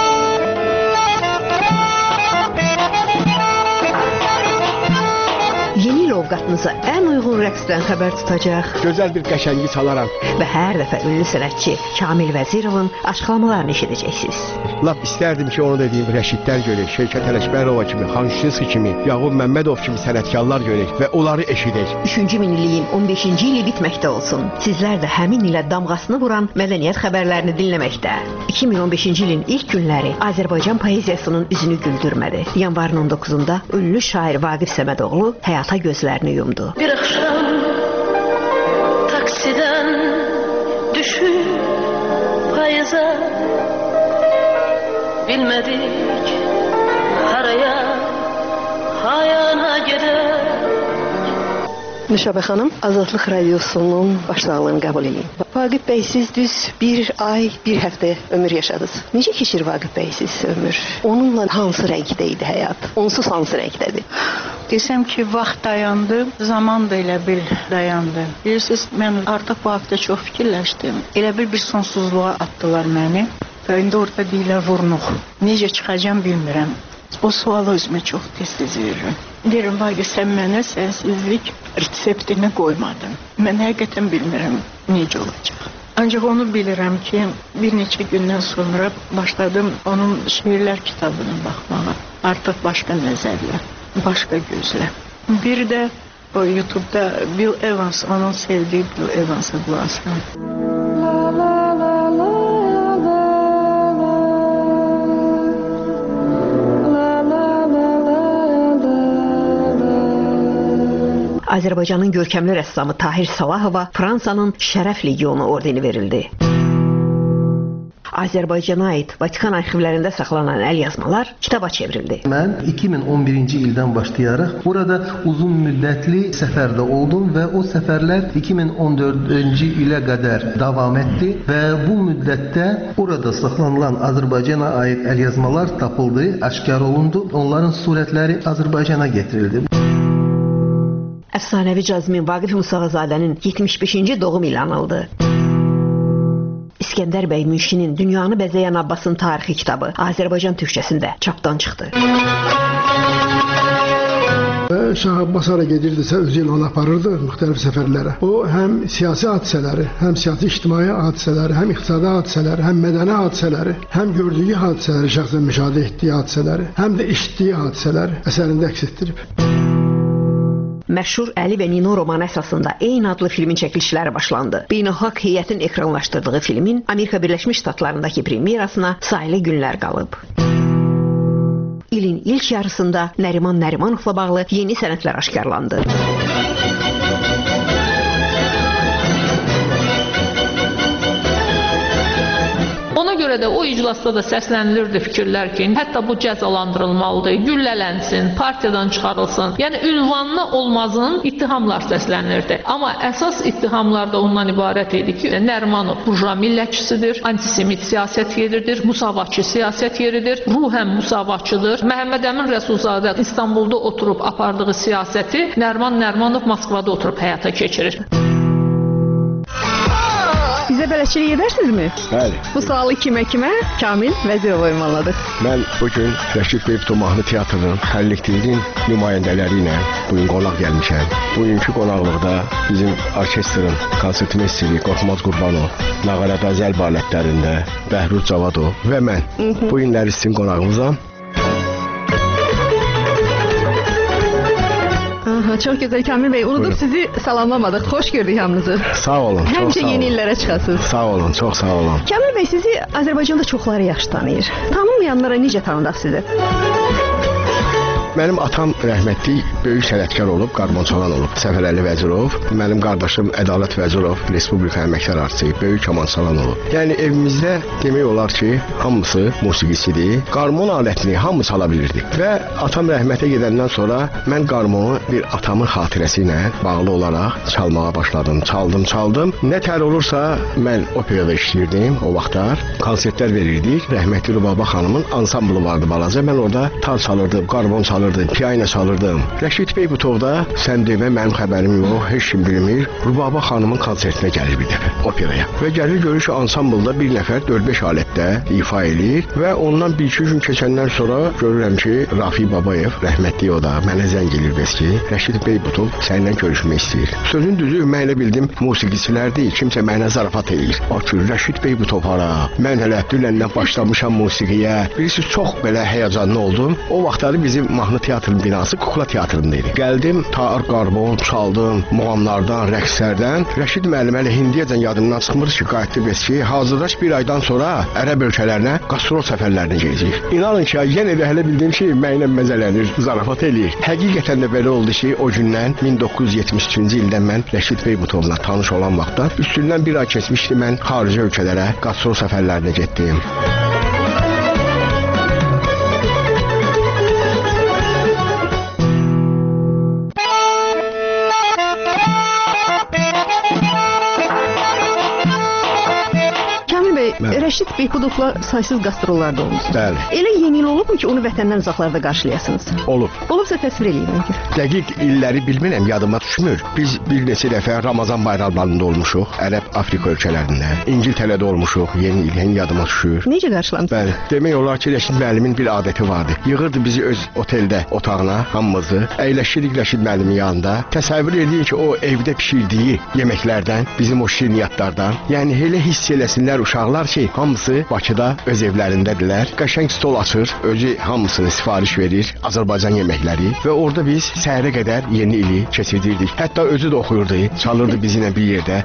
Yeni il ovqatınıza ən uyğun rəqsdən xəbər tutacaq. Gözəl bir qəşəngi çalaram. Və hər dəfə ünlü sənətçi Kamil Vəzirovun açıqlamalarını eşidəcəksiniz. Lap istərdim ki, onu dediyim Rəşidlər görək, Şevket Ələkbərova kimi, Xanşinski kimi, Yağub Məmmədov kimi sənətkarlar görək və onları eşidək. 3-cü minilliyin 15-ci ili bitməkdə olsun. Sizlər də həmin ilə damğasını vuran mədəniyyət xəbərlərini dinləməkdə. 2015-ci ilin ilk günləri Azərbaycan poeziyasının üzünü güldürmədi. Yanvarın 19-da ünlü şair Vaqif Səmədoğlu həyata gözlərini yumdu. Bir axşam taksidən düşüb payıza bilmədik haraya hayana gedək. Nüşabə xanım, Azadlıq Radiosunun başsağlığını qəbul edin. Vaqif bəy, siz düz bir ay, bir həftə ömür yaşadınız. Necə keçir Vaqif bəy siz ömür? Onunla hansı rəngdə idi həyat? Onsuz hansı rəngdədir? Desəm ki, vaxt dayandı, zaman da elə bil dayandı. Bilirsiniz, mən artıq bu haqda çox fikirləşdim. Elə bir sonsuzluğa atdılar məni. Və indi orada deyirlər vurnuq. Necə çıxacam bilmirəm. O sualı özümə çox tez-tez verirəm. Deyirəm, Vaqif, sən mənə sənsizlik reseptini qoymadın. Mən həqiqətən bilmirəm necə olacaq. Ancaq onu bilirəm ki, bir neçə gündən sonra başladım onun şeirlər kitabına baxmağa. Artıq başqa nəzərlə, başqa gözlə. Bir də o YouTube'da Bill Evans, onun sevdiği Bill Evans'a qulaq asıram. Azərbaycanın görkəmli rəssamı Tahir Salahova Fransanın Şərəf Legionu ordeni verildi. Azərbaycana aid Vatikan arxivlərində saxlanan əlyazmalar kitaba çevrildi. Mən 2011-ci ildən başlayaraq burada uzun müddətli səfərdə oldum və o səfərlər 2014-cü ilə qədər davam etdi və bu müddətdə orada saxlanılan Azərbaycana aid əlyazmalar tapıldı, aşkar olundu, onların surətləri Azərbaycana getirildi. Əfsanəvi Cazmin Vaqif Musağazadənin 75-ci doğum ili anıldı. İskəndər bəy Münşinin Dünyanı bəzəyən Abbasın tarixi kitabı Azərbaycan türkçəsində çapdan çıxdı. Şah Abbas hara gedirdisə özü ilə onu aparırdı müxtəlif səfərlərə. O həm siyasi hadisələri, həm siyasi ictimai hadisələri, həm iqtisadi hadisələri, həm mədəni hadisələri, həm gördüyü hadisələri, şəxsən müşahidə etdiyi hadisələri, həm də eşitdiyi hadisələri əsərində əks etdirib. Məşhur Əli və Nino romanı əsasında eyni adlı filmin çəkilişləri başlandı. Beynəlxalq heyətin ekranlaşdırdığı filmin Amerika Birləşmiş Ştatlarındakı premyerasına sayılı günlər qalıb. İlin ilk yarısında Nəriman Nərimanovla bağlı yeni sənədlər aşkarlandı. Ona görə görə də o iclasda da səslənilirdi fikirlər ki, hətta bu cəzalandırılmalıdır, güllələnsin, partiyadan çıxarılsın. Yəni ünvanlı olmazın ittihamlar səslənirdi. Amma əsas ittihamlar da ondan ibarət idi ki, Nərimanov burjua millətçisidir, antisemit siyasət yeridir, müsavatçı siyasət yeridir, ruhən müsavatçıdır. Məhəmməd Əmin Rəsulzadə İstanbulda oturub apardığı siyasəti Nəriman Nərimanov Moskvada oturub həyata keçirir. Bizə bələdçilik edərsinizmi? Bəli. Bu sualı kimə? Kamil Vəzirov ünvanladı. Mən bugün Rəşid Beybuto mahnı teatrının kollektivinin nümayəndələri ilə bugün qonaq gəlmişəm. Bugünkü qonaqlıqda bizim orkestrin konsertmeysteri Qorxmaz Qurbanov, nağarada zəlb alətlərində Bəhruz Cavadov və mən bu günlər sizin qonağımızam. Çox gözəl Kamil bəy, unudub sizi salamlamadıq. Xoş gördük hamınızı. Sağ olun, çox sağ olun. Həmişə yeni illərə çıxasınız. Sağ olun, çox sağ olun. Kamil bəy, sizi Azərbaycanda çoxları yaxşı tanıyır. Tanınmayanlara necə tanıdaq sizi? Mənim atam rəhmətli böyük sənətkar olub, qarmonçalan olub. Səfərəli Vəzirov, mənim qardaşım Ədalət Vəzirov, Respublika əməkdar artistı, böyük kamançalan olub. Yəni evimizdə demək olar ki, hamısı musiqisidir. Qarmon alətini hamı çala bilirdi. Və atam rəhmətə gedəndən sonra mən qarmonu bir atamın xatirəsi ilə bağlı olaraq çalmağa başladım. Çaldım. Nə tər olursa mən operada işləyirdim o vaxtlar. Konsertlər verirdik. Rəhmətli Rübaba xanımın ansamblı vardı balaca. Mən orada tar çalırdım, qarmon çalırdım, piyano çalırdım. Rəşid Beybutovda sən demə mənim xəbərim yox, heç kim bilmir. Rübaba xanımın konsertinə gəlir bir dəfə operaya. Və gəlir görür ki, ansamblda bir nəfər 4-5 alətdə ifa edir və ondan 1-2 gün keçəndən sonra görürəm ki, Rafi Babayev, rəhmətli o da mənə zəng edir bəs ki, Rəşid Beybutov səninlə görüşmək istəyir. Sözün düzü mən elə bildim musiqiçilər deyil, kimsə mənə zarafat edir. O ki, Rəşid Beybutov hara? Mən hələ dünəndən başlamışam musiqiyə. Bilirsiniz, çox belə həyəcanlı oldum. O vaxtları bizim mahnı teatrının binası kukla teatrında idi. Gəldim, tar, qarmon, çaldım, muğamlardan, rəqslərdən. Rəşid müəllim hələ hindiyəcən yadımdan çıxmır ki, qayıtdı bəs ki, hazırlaş bir aydan sonra ərəb ölkələrinə qastrol səfərlərinə gedəcək. İnanın ki, yenə də hələ bildim ki, mənimlə məzələnir, zarafat eləyir. Həqiqətən də belə oldu ki, o gündən 1973-cü ildən mən Rəşid Beybutovla tanış olan vaxtdan üstündən bir ay keçmişdi, mən xarici ölkələrə qastrol səfərlərinə getdim. Rəşid Beybutovla saysız qastrollarda olmuşsunuz. Bəli. Elə yeni il olubmu ki, onu vətəndən uzaqlarda qarşılayasınız? Olub. Olubsa təsvir eləyin. Dəqiq illəri bilmirəm, yadıma düşmür. Biz bir neçə dəfə Ramazan bayramlarında olmuşuq, Ərəb, Afrika ölkələrində. İngiltərədə olmuşuq, yeni il yadıma düşür. Necə qarşılandı? Bəli. Demək olar ki, Rəşid müəllimin bir adəti vardı. Yığırdı bizi öz oteldə, otağına, hamımızı. Əyləşirik Rəşid müəllimin yanında. Təsəvvür edin ki, o evdə pişirdiyi yeməklərdən, bizim o şirniyyatlardan, yəni elə hiss eləsinlər uşaqlar ki, hamısı Bakıda öz evlərindədirlər. Qəşəng stol açır, özü hamısını sifariş verir, Azərbaycan yeməkləri və orada biz səhərə qədər yeni ili keçirdirdik. Hətta özü də oxuyurdu, çalırdı bizimlə bir yerdə.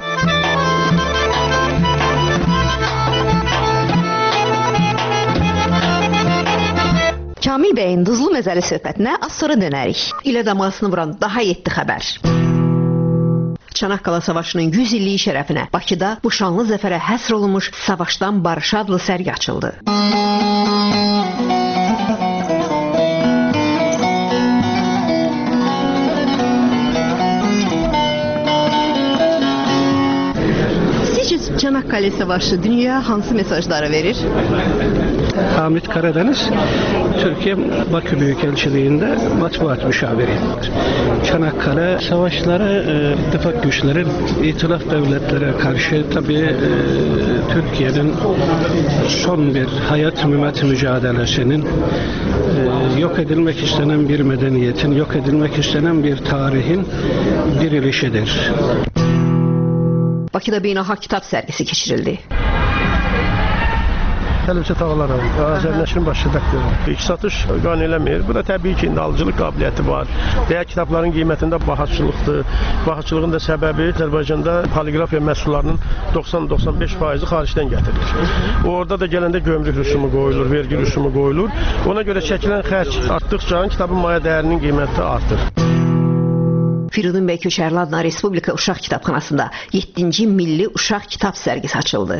Kamil bəyin duzlu məzəli söhbətinə az sonra dönərik. İlə damasını vuran daha 7 xəbər. Çanaqqala Savaşının 100 illiyi şərəfinə Bakıda bu şanlı zəfərə həsr olunmuş Savaşdan Barışa adlı sərgi açıldı. Sizcə Çanaqqale Savaşı dünyaya hansı mesajları verir? Hamid Karadeniz, Türkiye Bakü Büyükelçiliğinde matbuat müşaviridir. Çanakkale savaşları ittifak güçlerin itilaf devletlere karşı tabii Türkiye'nin son bir hayat mümet mücadelesinin yok edilmek istenen bir medeniyetin, yok edilmek istenen bir tarihin dirilişidir. Bakıda beynəlxalq kitab sərgisi keçirildi. Tələbçi tağlar Azərnəşrin baş redaktörü. İlk satış qan eləmir. Bu da təbii ki, alıcılıq qabiliyyəti var. Digər kitabların qiymətində bahaçılıqdır. Bahaçılığın da səbəbi Azərbaycanda poliqrafiya məhsullarının 90-95% xaricdən gətirilir. Orada da gələndə gömrük rüsumu qoyulur, vergi rüsumu qoyulur. Ona görə çəkilən xərc artdıqca kitabın maya dəyərinin qiyməti artır. Firidun bəy Köçərli adına Respublika Uşaq Kitabxanasında 7-ci Milli Uşaq Kitab sərgisi açıldı.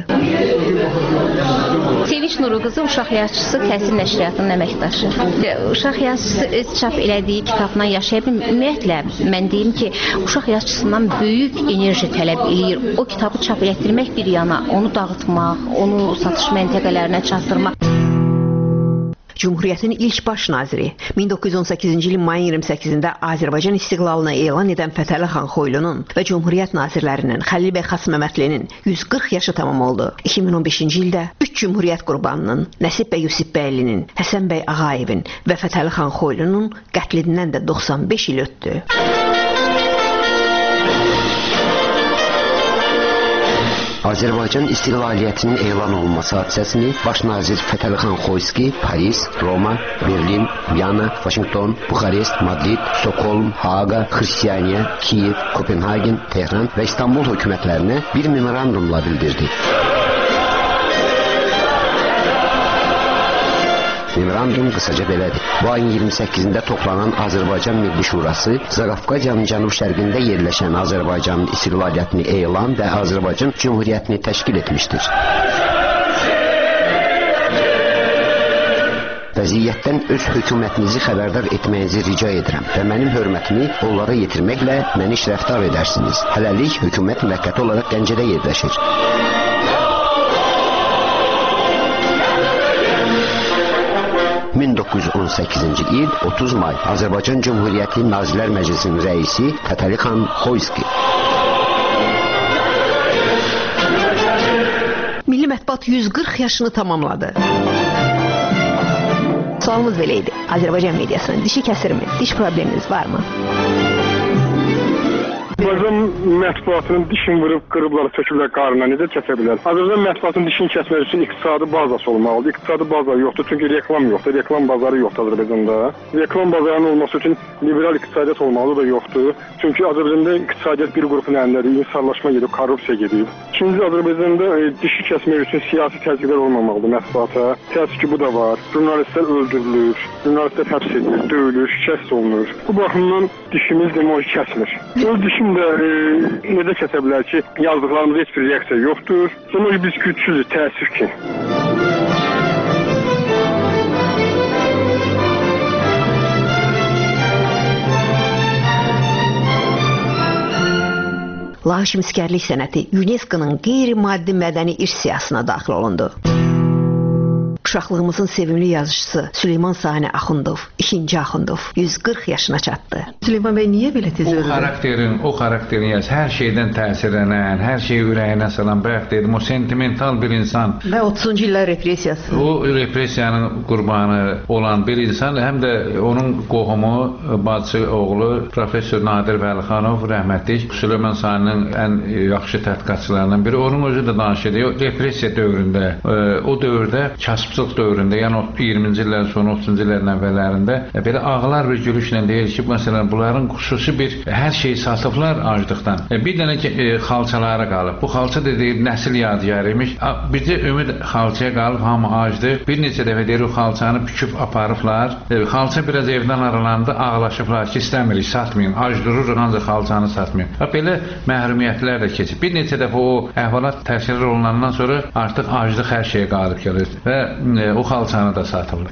Sevinç Nuru qızı uşaq yazıçısı, təhsil nəşriyyatının əməkdaşı. Uşaq yazıçısı öz çap elədiyi kitabla yaşaya bilmir. Ümumiyyətlə, mən deyim ki, uşaq yazıçısından böyük enerji tələb eləyir. O kitabı çap elətdirmək bir yana, onu dağıtmaq, onu satış məntəqələrinə çatdırmaq. Cumhuriyyətin ilk baş naziri 1918-ci ilin mayın 28-də Azərbaycan istiqlalını elan edən Fətəli xan Xoylunun və Cumhuriyyət nazirlərinin Xəlil bəy Xasməmmədlinin 140 yaşı tamam oldu. 2015-ci ildə 3 Cumhuriyyət qurbanının Nəsib bəy Yusifbəylinin, Həsən bəy Ağayevin və Fətəli xan Xoylunun qətlindən də 95 il ötdü. Azərbaycan istiqlaliyyətinin elan olunması hadisəsini baş nazir Fətəli xan Xoyski Paris, Roma, Berlin, Viyana, Vaşinqton, Buxarest, Madrid, Stokholm, Haaga, Xristianiya, Kiyev, Kopenhagen, Tehran və İstanbul hökumətlərinə bir memorandumla bildirdi. Memorandum qısaca belədir. Bu ayın 28-də toplanan Azərbaycan Milli Şurası Zaqafqaziyanın cənub-şərqində yerləşən Azərbaycanın istiqlaliyyətini elan və Azərbaycan Cumhuriyyətini təşkil etmişdir. Vəziyyətdən öz hökumətinizi xəbərdar etməyinizi rica edirəm və mənim hörmətimi onlara yetirməklə məni şərəfdar edərsiniz. Hələlik hökumət müvəqqəti olaraq Gəncədə yerləşir. 1918-ci il 30 may Azərbaycan Cumhuriyyəti Nazirlər Məclisinin rəisi Fətəli xan Xoyski. Milli mətbuat 140 yaşını tamamladı. Sualımız belə idi. Azərbaycan mediasının dişi kəsirmi? Diş probleminiz varmı? Azərbaycan mətbuatının dişini vurub, qırıblar, töküblər qarına necə kəsə bilər? Azərbaycan mətbuatının dişini kəsmək üçün iqtisadi bazası olmalıdır. İqtisadi baza yoxdur, çünki reklam yoxdur. Reklam bazarı yoxdur Azərbaycanda. Reklam bazarının olması üçün liberal iqtisadiyyat olmalı da yoxdur. Çünki Azərbaycanda iqtisadiyyat bir qrupun əlindədir, insanlaşma gedib, korrupsiya gedib. İkinci, Azərbaycanda dişi kəsmək üçün siyasi təzyiqlər olmamalıdır mətbuata. Təəssüf ki, bu da var. Jurnalistlər öldürülür, jurnalistlər həbs edilir, döyülür, şikəst olunur. Bu baxımdan dişimiz demək kəsmir. Öz dişim də necə kəsə bilər ki, yazdıqlarımızda heç bir reaksiya yoxdur. Demək ki, biz gücsüzük, təəssüf ki. Lağış miskərlik sənəti UNESCO-nun qeyri-maddi mədəni irs siyahısına daxil olundu. Uşaqlığımızın sevimli yazıcısı Süleyman Sani Axundov, 2-ci Axundov 140 yaşına çatdı. Süleyman bəy niyə belə tez öldü? O xarakterin yaz, hər şeydən təsirlənən, hər şeyi ürəyinə salan, bayaq dedim, o sentimental bir insan. Və 30-cu illər repressiyası. O repressiyanın qurbanı olan bir insan, həm də onun qohumu, bacısı, oğlu Professor Nadir Vəlixanov, rəhmətlik, Süleyman Sani'nin ən yaxşı tədqiqatçılarından biri. Onun özü də danışır, repressiya dövründə, o dövrdə kasıbçılıq dövründə, yəni 20-ci illərin sonra 30-cu illərin əvvəllərində belə ağlar və gülüşlə deyir ki, məsələn, bunların xüsusi bir hər şeyi satıblar aclıqdan. Bir dənə xalçalara qalıb. Bu xalça da deyir, nəsil yadigar imiş. Bircə ümid xalçaya qalıb, hamı acdır. Bir neçə dəfə deyir, o xalçanı büküb aparıblar. Xalça biraz evdən aralandı, ağlaşıblar ki, istəmirik, satmayın. Ac dururuq, ancaq xalçanı satmayın. Belə məhrumiyyətlər də keçib. Bir neçə dəfə o əhvalat təşkil olunandan sonra artıq aclıq hər şeyə qalib gəlir və o xalçanı da satılır.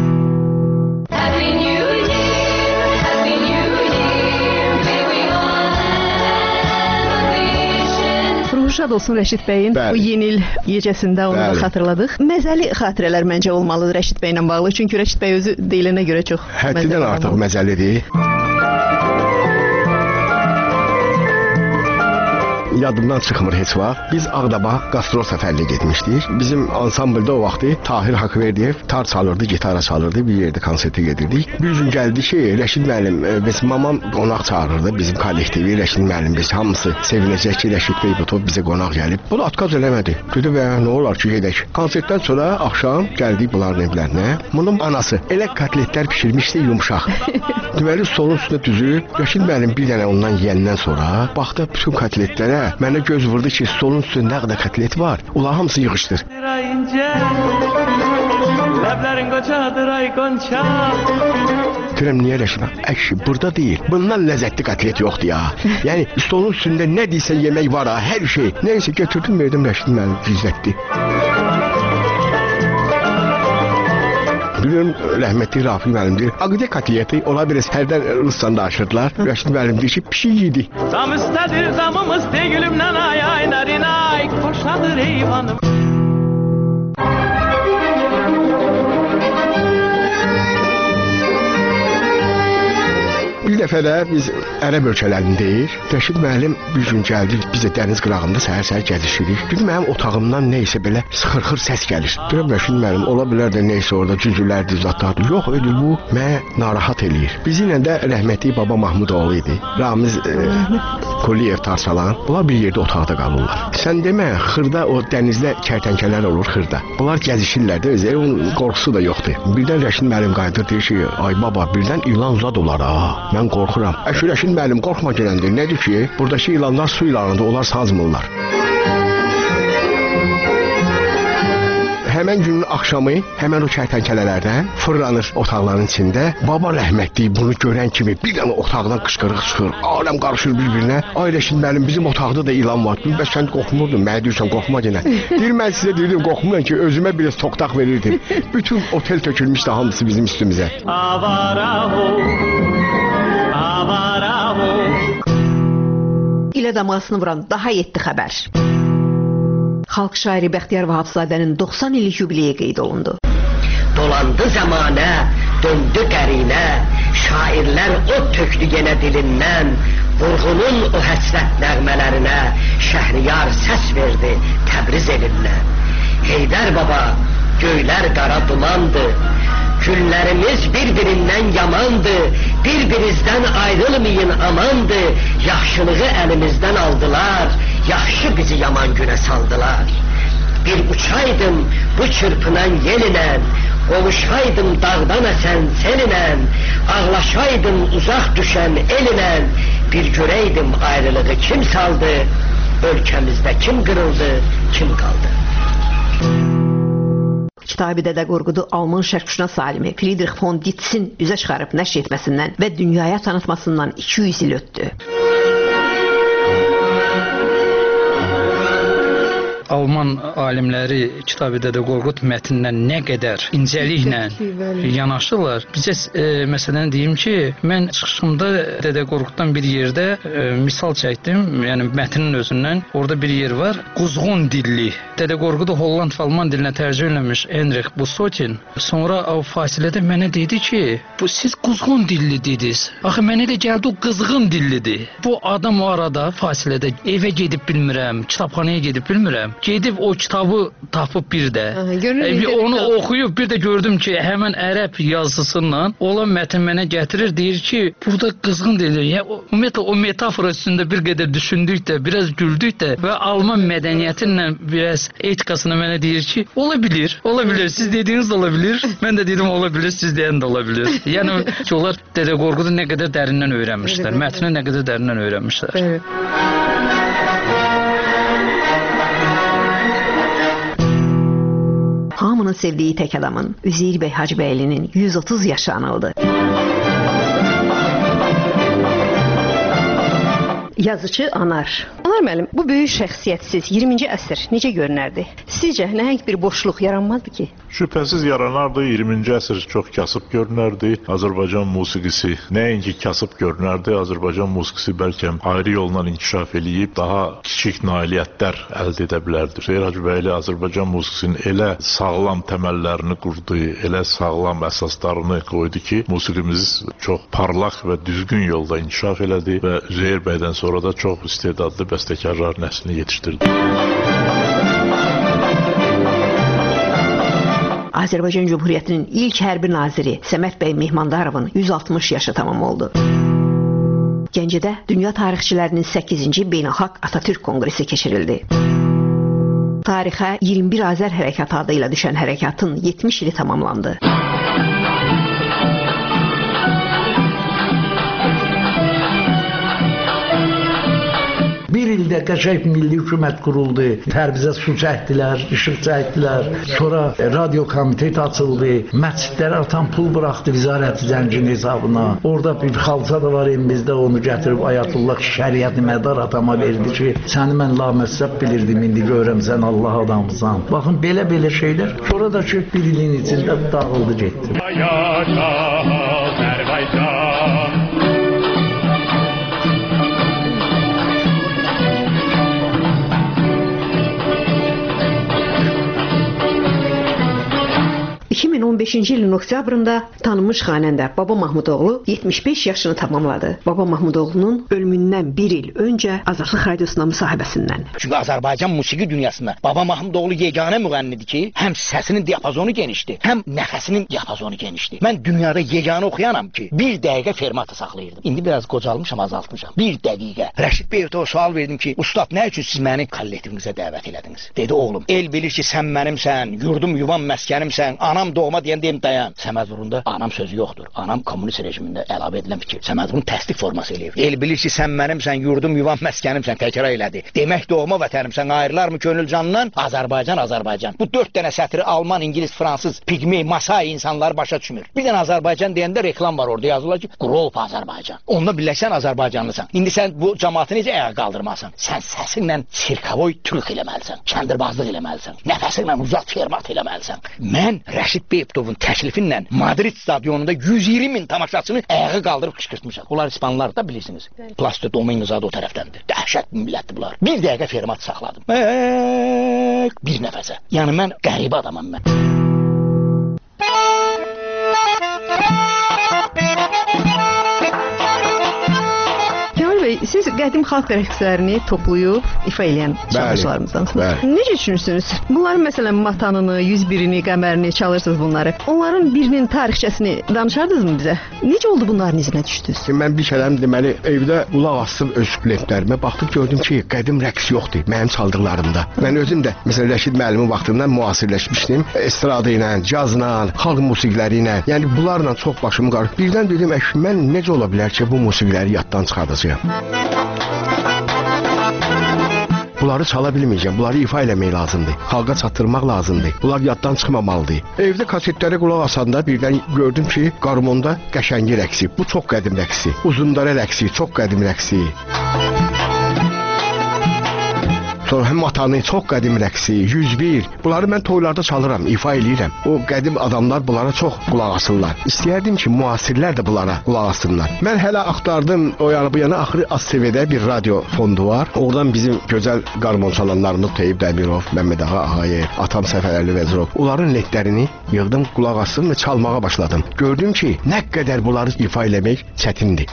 Şad olsun Rəşid bəyin bu yeni il gecəsində onu da xatırladıq. Məzəli xatirələr məncə olmalıdır Rəşid bəylə bağlı. Çünki Rəşid bəy özü deyilənə görə çox həddindən artıq məzəlidir. Yadımdan çıxmır heç vaxt. Biz Ağdaba qastrol səfərli getmişdik. Bizim ansamblda o vaxtı Tahir Haqverdiyev tar çalırdı, gitara çalırdı. Bir yerdə konsertə gedirdik. Bir gün gəldi ki, Rəşid müəllim, biz mamam qonaq çağırırdı bizim kollektivi. Rəşid müəllim biz hamısı sevinəcək ki, Rəşid bəy bu biz qonaq gəlib. Bu da atkaz eləmədi. Dedi və nə olar ki, gedək. Konsertdən sonra axşam gəldik bunların evlərinə. Bunun anası elə kotletlər bişirmişdi yumşaq. Deməli stolun üstünə düzüb Rəşid müəllim bir dənə ondan yeyəndən sonra baxdı bütün kotletlərə. Mənə göz vurdu ki, stolun üstündə nə qədər kotlet var. Onlar hamısı yığışdır. Ləblərin qocadır ay qonça, Deyirəm, niyə Rəşid? Əşi, burada deyil. Bundan ləzzətli kotlet yoxdur ya. Yəni stolun üstündə nə deyirsən yemək var ha, hər şey. Nəysə götürdüm, verdim Rəşid müəllim, ləzzətli. Bilirəm, rəhmətli Rafi müəllim deyir, aqide kotleti ola biliriz, hərdən Rusdan danışırdılar. Rəşid müəllim deyir ki, pişik yedi. Zam istədir, zamımız de gülümdən ay ay narinay, xoşladır eyvanım. Bir dəfə də biz ərəb ölkələrindəyik. Rəşid müəllim bir gün gəldi, biz də dəniz qırağında səhər-səhər gəzişirik. Bir mənim otağımdan nəysə belə sıxır-xır səs gəlir. Deyirəm, Rəşid müəllim, ola bilər də nəysə orada cücülərdir, zatlardır. Yox, ödül bu mənə narahat eləyir. Bizimlə də rəhmətli Baba Mahmudoğlu idi. Ramiz Kuliyev Tarsalan. Bunlar bir yerdə otaqda qalırlar. Sən demə, xırda o dənizdə kərtənkələr olur xırda. Bunlar gəzişirlər də, özləri onun qorxusu da yoxdur. Birdən Rəşid müəllim qayıdır, deyir ki, ay baba, birdən ilan zad olar ha. Mən qorxuram. Rəşid müəllim qorxma gələndir. Nədir ki, buradakı ilanlar su ilanıdır, onlar sazmırlar. Həmən günün axşamı, həmən o kərtənkələlərdən fırlanır otaqların içində. Baba rəhmətli bunu görən kimi bir dənə otaqdan qışqırıq çıxır. Aləm qarışır bir-birinə. Ay Rəşid müəllim, bizim otaqda da ilan var. Bəs sən qorxmurdun, mənə deyirsən qorxma yenə. Deyir, mən sizə deyirdim, qorxmuram ki, özümə biraz toqtaq verirdim. Bütün otel tökülmüşdü hamısı bizim üstümüzə. İlə damğasını vuran daha 7 xəbər. Xalq şairi Bəxtiyar Vahabzadənin 90 illik yubileyi qeyd olundu. Dolandı zamanə, döndü qərinə, şairlər od tökdü yenə dilindən, vurğunun o həsrət nəğmələrinə, Şəhriyar səs verdi Təbriz elindən. Heydər baba, göylər qara dumandı, günlərimiz bir-birindən yamandı, bir-birinizdən ayrılmayın amandı, yaxşılığı əlimizdən aldılar, yaxşı bizi yaman günə saldılar. Bir uçaydım bu çırpınan yelinə, qovuşaydım dağdan əsən selinə, ağlaşaydım uzaq düşən elinə, bir görəydim ayrılığı kim saldı, ölkəmizdə kim qırıldı, kim qaldı. Kitab-ı Dədə Qorqudu Alman şərqşünas alimi Friedrich von Ditzin üzə çıxarıb nəşr etməsindən və dünyaya tanıtmasından 200 il ötdü. Alman alimləri Kitab-ı Dədə Qorqud mətnindən nə qədər incəliklə yanaşırlar. Bizə məsələn deyim ki, mən çıxışımda Dədə Qorquddan bir yerdə misal çəkdim, yəni mətnin özündən. Orada bir yer var, quzğun dilli. Dədə Qorqudu Holland və Alman dilinə tərcümə etmiş Enrich Busotin. Sonra o fasilədə mənə dedi ki, bu siz quzğun dilli dediniz. Axı mənə də gəldi o qızğın dillidir. Bu adam o arada fasilədə evə gedib bilmirəm, kitabxanaya gedib bilmirəm. Gedib o kitabı tapıb bir də. Onu oxuyub bir də gördüm ki, həmən ərəb yazısından olan mətn mənə gətirir, deyir ki, burada qızğın deyilir. Yəni, ümumiyyətlə o metafora üstündə bir qədər düşündük də, biraz güldük də və Alman mədəniyyətinlə biraz etikasına mənə deyir ki, ola bilir, siz dediyiniz də ola bilir, mən də dedim ola bilir, siz deyən də ola bilir. Yəni ki, onlar Dədə Qorqudu nə qədər dərindən öyrənmişlər, mətni nə qədər dərindən öyrənmişlər. Hamının sevdiyi tək adamın, Üzeyir bəy Hacıbəylinin 130 yaşı anıldı. Yazıcı Anar. Anar müəllim, bu böyük şəxsiyyətsiz 20-ci əsr necə görünərdi? Sizcə nəhəng bir boşluq yaranmazdı ki? Şübhəsiz yaranardı. 20-ci əsr çox kasıb görünərdi. Azərbaycan musiqisi nəinki kasıb görünərdi, Azərbaycan musiqisi bəlkə ayrı yolla inkişaf eləyib daha kiçik nailiyyətlər əldə edə bilərdi. Üzeyir Hacıbəyli Azərbaycan musiqisinin elə sağlam təməllərini qurdu, elə sağlam əsaslarını qoydu ki, musiqimiz çox parlaq və düzgün yolda inkişaf elədi və Üzeyir bəydən sonra da çox istedadlı bəstəkarlar nəslini yetişdirdi. Azərbaycan Cumhuriyyətinin ilk hərbi naziri Səməd bəy Mehmandarovun 160 yaşı tamam oldu. Gəncədə dünya tarixçilərinin 8-ci Beynəlxalq Atatürk Konqresi keçirildi. Tarixə 21 Azər Hərəkatı adıyla düşən hərəkatın 70 ili tamamlandı. Bir il ildə qəşəng milli hökumət quruldu. Tərbizə su çəkdilər, işıq çəkdilər. Sonra radio komitet açıldı. Məscidlərə atan pul buraxdı Vizarət Zəngin hesabına. Orada bir xalça da var elimizdə, onu gətirib Ayətullah Şəriət Mədar atama verdi ki, səni mən laməssəb bilirdim, indi görürəm sən Allah adamısan. Baxın, belə şeylər. Sonra da ki, bir ilin içində dağıldı getdi. ...2015-ci ilin oktyabrında tanınmış xanəndə Baba Mahmudoğlu 75 yaşını tamamladı. Baba Mahmudoğlu'nun ölümündən bir il öncə Azadlıq Radiosuna müsahibəsindən. Çünki Azərbaycan musiqi dünyasında Baba Mahmudoğlu yeganə müğənnidir ki, həm səsinin diapazonu genişdir, həm nəfəsinin diapazonu genişdir. Mən dünyada yeganə oxuyanam ki, bir dəqiqə fermatı saxlayırdım. İndi biraz qocalmışam, azaltmışam. Bir dəqiqə. Rəşid Beyevdə sual verdim ki, ustad, nə üçün siz məni kollektivinizə dəvət elədiniz? Dedi, oğlum, el bilir ki, sən mənimsən, yurdum, yuvam, məskənimsən, anam doğma deyən deyim dayan. Səməd Vurğunda anam sözü yoxdur. Anam kommunist rejimində əlavə edilən fikir. Səməd Vurğun təsdiq forması eləyir. El bilir ki, sən mənimsən, yurdum, yuvam, məskənimsən, təkrar elədi. Demək doğma vətənimsən, ayrılar mı könül canından? Azərbaycan, Azərbaycan. Bu 4 dənə sətri Alman, İngilis, Fransız, Pigmey, Masai insanları başa düşmür. Bir dənə Azərbaycan deyəndə reklam var orada, yazılır ki, Qrolp Azərbaycan. Onunla birləşsən Azərbaycanlısan. İndi sən bu cəmaatı necə ayağa qaldırmasan? Sən səsinlə sirkavoy türk eləməlisən, kəndirbazlıq eləməlisən, nəfəsinlə uzat fermat eləməlisən. Mən Rəşid Beyevdovun təklifinlə Madrid stadionunda 120 min tamaşaçını ayağa qaldırıb qışqırtmışam. Bunlar İspanlılar da bilirsiniz. Plasto Domingos adı o tərəfdəndir. Dəhşət bir millətdir bunlar. Bir dəqiqə fermat saxladım. Bir nəfəsə. Yəni mən qəribə adamam mən. Siz qədim xalq rəqslərini toplayıb ifa edən çalğıçılarımızdansınız. Necə düşünürsünüz? Bunların məsələn matanını, 101-ini, qəmərini çalırsınız bunları. Onların birinin tarixçəsini danışardınızmı bizə? Necə oldu bunların izinə düşdünüz? Mən bir kələm deməli evdə qulaq asdım öz lentlərimə. Baxdım gördüm ki, qədim rəqs yoxdur mənim çaldıqlarımda. Mən özüm də məsələn Rəşid müəllimin vaxtından müasirləşmişdim. Estrada ilə, cazla, xalq musiqiləri ilə. Yəni bunlarla çox başımı qarıb. Birdən dedim, mən necə ola bilər ki, bu musiqiləri yaddan çıxardacağam? Bunları çala bilməyəcəm, bunları ifa eləmək lazımdır. Xalqa çatdırmaq lazımdır. Bunlar yaddan çıxmamalıdır. Evdə kasetlərə qulaq asanda birdən gördüm ki, qarmonda qəşəngi rəqsi. Bu çox qədim rəqsi. Uzundara rəqsi, çox qədim rəqsi. Sonra həm matanı, çox qədim rəqsi, 101. Bunları mən toylarda çalıram, ifa eləyirəm. O qədim adamlar bunlara çox qulaq asırlar. İstəyərdim ki, müasirlər də bunlara qulaq asırlar. Mən hələ axtardım, o yana bu yana, axırı ASTV-də bir radio fondu var. Oradan bizim gözəl qarmon çalanlarımız Tayyip Dəmirov, Məmməd Ağa Ağayev, Atam Səfərəli Vəzirov. Onların lentlərini yığdım, qulaq asdım və çalmağa başladım. Gördüm ki, nə qədər bunları ifa eləmək çətindir.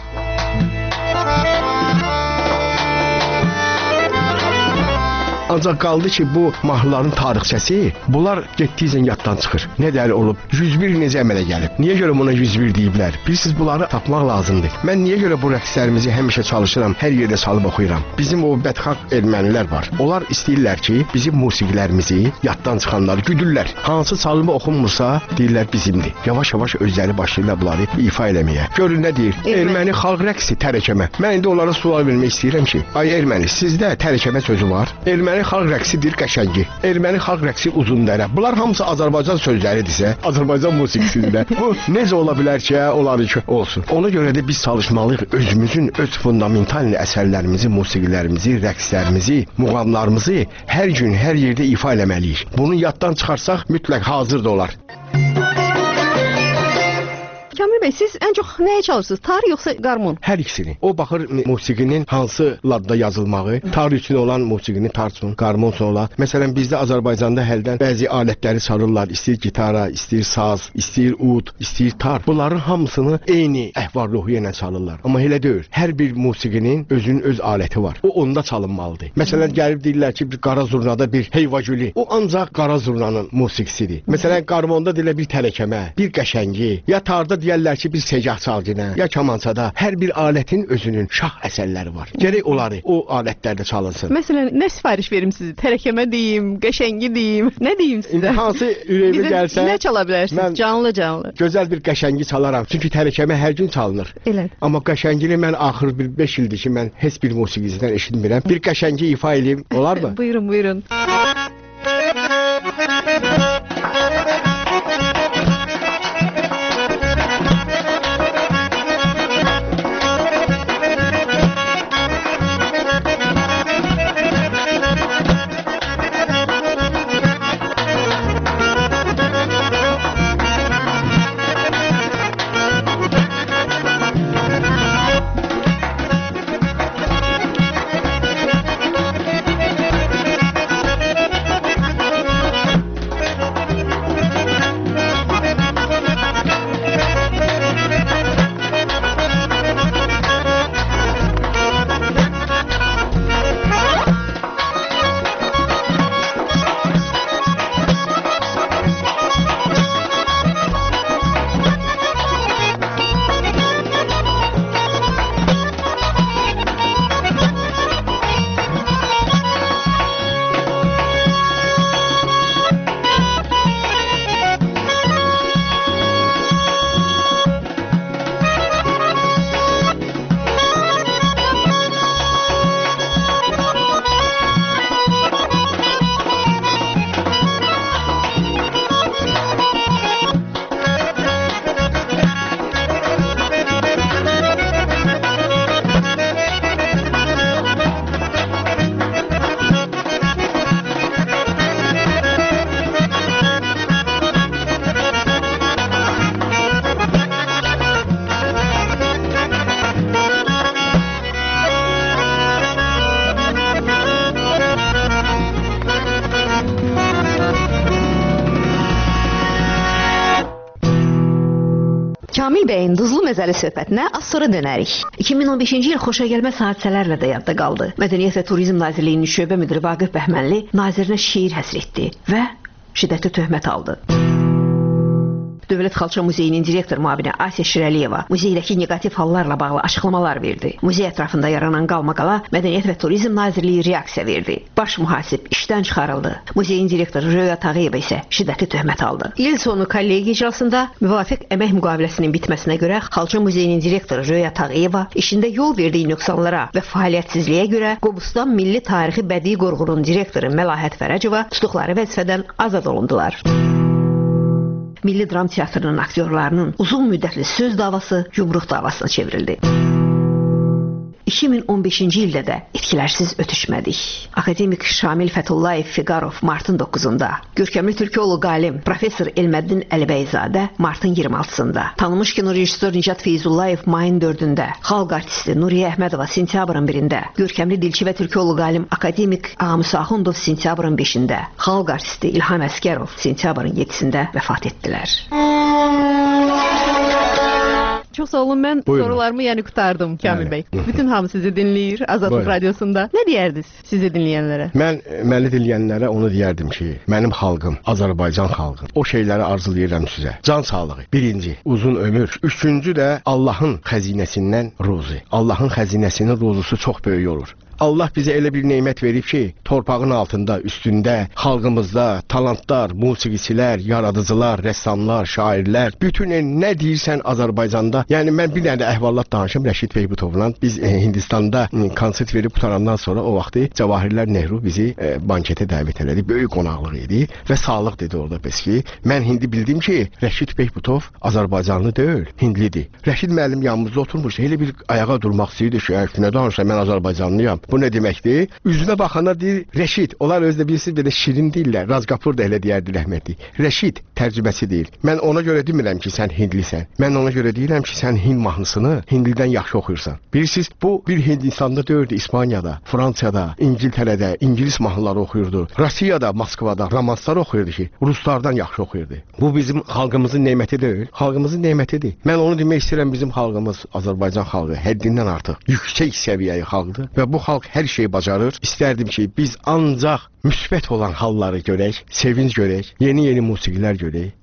Ancaq qaldı ki, bu mahnıların tarixçəsi, bunlar getdikcə yaddan çıxır. Nə dəli olub? 101 necə əmələ gəlib? Niyə görə buna 101 deyiblər? Bilirsiniz, bunları tapmaq lazımdır. Mən niyə görə bu rəqslərimizi həmişə çalışıram, hər yerdə çalıb oxuyuram? Bizim o bədxaq ermənilər var. Onlar istəyirlər ki, bizim musiqilərimizi yaddan çıxanları güdürlər. Hansı çalımı oxunmursa, deyirlər bizimdir. Yavaş-yavaş özləri başlayırlar bunları ifa eləməyə. Görün nə deyir? Erməni xalq rəqsi tərəkəmə. Mən indi onlara sual vermək istəyirəm ki, ay erməni, sizdə tərəkəmə sözü var? Erməni xalq rəqsidir qəşəngi. Erməni xalq rəqsi uzundərə. Bunlar hamısı Azərbaycan sözləridirsə, Azərbaycan musiqisidir. Bu necə ola bilər ki, onları ki olsun. Ona görə də biz çalışmalıyıq özümüzün öz fundamental əsərlərimizi, musiqilərimizi, rəqslərimizi, muğamlarımızı hər gün, hər yerdə ifa eləməliyik. Bunu yaddan çıxarsaq mütləq hazır da olar. Kamil bəy, siz ən çox nəyə çalışırsınız? Tar yoxsa qarmon? Hər ikisini. O baxır musiqinin hansı ladda yazılmağı, tar üçün olan musiqini tar üçün, qarmon üçün olan. Məsələn, bizdə Azərbaycanda həldən bəzi alətləri çalırlar. İstəyir gitara, istəyir saz, istəyir ud, istəyir tar. Bunların hamısını eyni əhval-ruhiyyə ilə çalırlar. Amma elə deyil. Hər bir musiqinin özünün öz aləti var. O onda çalınmalıdır. Məsələn, gəlib deyirlər ki, bir qara zurnada bir heyvagülü. O ancaq qara zurnanın musiqisidir. Məsələn, qarmonda deyirlər bir tərəkəmə, bir qəşəngi. Ya tarda deyərlər deyirlər ki, biz segah çalgına, ya kamançada hər bir alətin özünün şah əsərləri var. Gərək onları o alətlərdə çalınsın. Məsələn, nə sifariş verim sizə? Tərəkəmə deyim, qəşəngi deyim, nə deyim sizə? İndi hansı ürəyimə gəlsə, nə çala bilərsiniz? Canlı. Gözəl bir qəşəngi çalaram. Çünki tərəkəmə hər gün çalınır. Elə. Amma qəşəngini mən axır bir 5 ildir ki, mən heç bir musiqiciden eşitmirəm. Bir qəşəngi ifa edeyim, olar mı? Buyurun. Kamil bəyin duzlu məzəli söhbətinə az sonra dönərik. 2015-ci il xoşagəlməz hadisələrlə də yadda qaldı. Mədəniyyət və Turizm Nazirliyinin şöbə müdiri Vaqif Bəhmənli nazirinə şeir həsr etdi və şiddətli töhmət aldı. Dövlət Xalça Muzeyinin direktor müavini Asiya Şirəliyeva muzeydəki negativ hallarla bağlı açıqlamalar verdi. Muzey ətrafında yaranan qalmaqala Mədəniyyət və Turizm Nazirliyi reaksiya verdi. Baş mühasib işdən çıxarıldı. Muzeyin direktoru Röya Tağıyeva isə şiddətli töhmət aldı. İl sonu kollegiya iclasında müvafiq əmək müqaviləsinin bitməsinə görə Xalça Muzeyinin direktoru Röya Tağıyeva işində yol verdiyi nöqsanlara və fəaliyyətsizliyə görə Qobustan Milli Tarixi Bədii Qorğunun direktoru Məlahət Fərəcova tutuqları vəzifədən azad olundular. Milli Dram Teatrının aktyorlarının uzun müddətli söz davası yumruq davasına çevrildi. 2015-ci ildə də etkilərsiz ötüşmədik. Akademik Şamil Fətullayev Fiqarov martın 9-da, görkəmli türkoloq alim Professor Elməddin Əlibəyzadə martın 26-sında, tanınmış kino rejissor Nicat Feyzullayev mayın 4-də, xalq artisti Nuriyə Əhmədova sentyabrın 1-də, görkəmli dilçi və türkoloq alim Akademik Ağamüsa Axundov sentyabrın 5-də, xalq artisti İlham Əskərov sentyabrın 7-də vəfat etdilər. Çox sağ olun, mən sorularımı qutardım Kamil bəy. Bütün hamı sizi dinləyir Azadlıq Radiosunda. Nə deyərdiniz sizi dinləyənlərə? Mən məni dinləyənlərə onu deyərdim ki, mənim xalqım, Azərbaycan xalqım, o şeyləri arzulayıram sizə. Can sağlığı, birinci, uzun ömür. Üçüncü də Allahın xəzinəsindən ruzi. Allahın xəzinəsinin ruzusu çox böyük olur. Allah bizə elə bir neymət verib ki, torpağın altında, üstündə, xalqımızda talantlar, musiqiçilər, yaradıcılar, rəssamlar, şairlər, bütün nə deyirsən Azərbaycanda. Yəni mən bir dənə əhvalat danışım Rəşid Beybutovla. Biz Hindistanda konsert verib qutarandan sonra o vaxtı Cavahirlər Nehru bizi banketə dəvət elədi. Böyük qonaqlıq idi və sağlıq dedi orada bəs ki, mən hindi bildim ki, Rəşid Beybutov Azərbaycanlı deyil, hindlidir. Rəşid müəllim yanımızda oturmuş, elə bir ayağa durmaq istəyirdi ki, nə danışsa mən Azərbaycanlıyam. Bu nə deməkdir? Üzünə baxana deyir, Rəşid. Onlar özdə bilirsiniz, belə şirin deyirlər. Razqapur da elə deyərdi rəhmətli. Rəşid tərcüməsi deyil. Mən ona görə demirəm ki, sən hindlisən. Mən ona görə deyirəm ki, sən Hind mahnısını hindlidən yaxşı oxuyursan. Bilirsiniz, bu bir Hind insanda deyirdi. İspaniyada, Fransiyada, İngiltərədə ingilis mahnıları oxuyurdu. Rusiyada, Moskvada romanslar oxuyurdu ki, ruslardan yaxşı oxuyurdu. Bu bizim xalqımızın neməti deyil. Xalqımızın nemətidir. Mən onu demək istəyirəm, bizim xalqımız Azərbaycan xalqı həddindən artıq yüksək səviyyəli xalqdır və bu xalq hər şeyi bacarır. İstərdim ki, biz ancaq müsbət olan halları görək, sevinç görək, yeni musiqilər görək.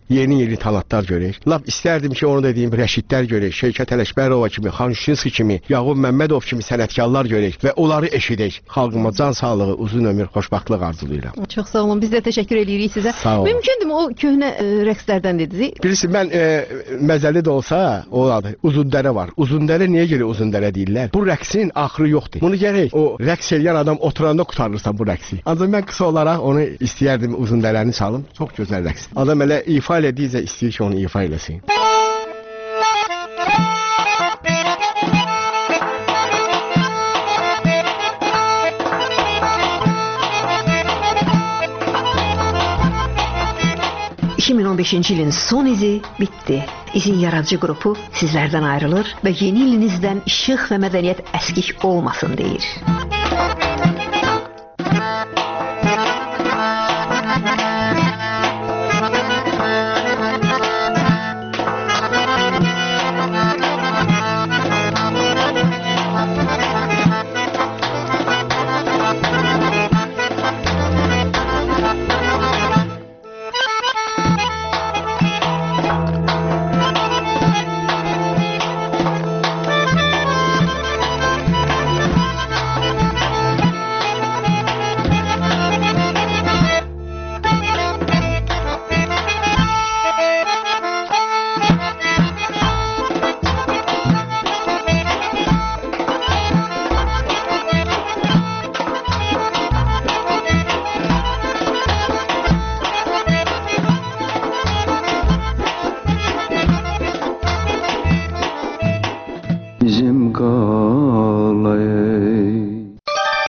yeni talatlar görək. Lap istərdim ki, onu dediyim Rəşidlər görək, Şevkət Ələkbərova kimi, Xan Şuşinski kimi, Yaqub Məmmədov kimi sənətkarlar görək və onları eşidək. Xalqıma can sağlığı, uzun ömür, xoşbəxtlıq arzulayıram. Çox sağ olun. Biz də təşəkkür edirik sizə. Mümkündürmü o köhnə rəqslərdən dediniz? Bilirsiniz, mən məzəli də olsa, o adı Uzundərə var. Uzundərə niyə görə Uzundərə deyirlər? Bu rəqsin axırı yoxdur. Bunu gərək o rəqs eləyən adam oturanda qutarırsan bu rəqsi. Ancaq mən qısa olaraq onu istəyərdim Uzundərəni çalım. Çox gözəl rəqs. Adam elə ifa elədiyicə istəyir ki, onu ifa eləsin. ...2015-ci ilin son izi bitdi. İzin yaradıcı qrupu sizlərdən ayrılır və yeni ilinizdən işıq və mədəniyyət əskik olmasın deyir.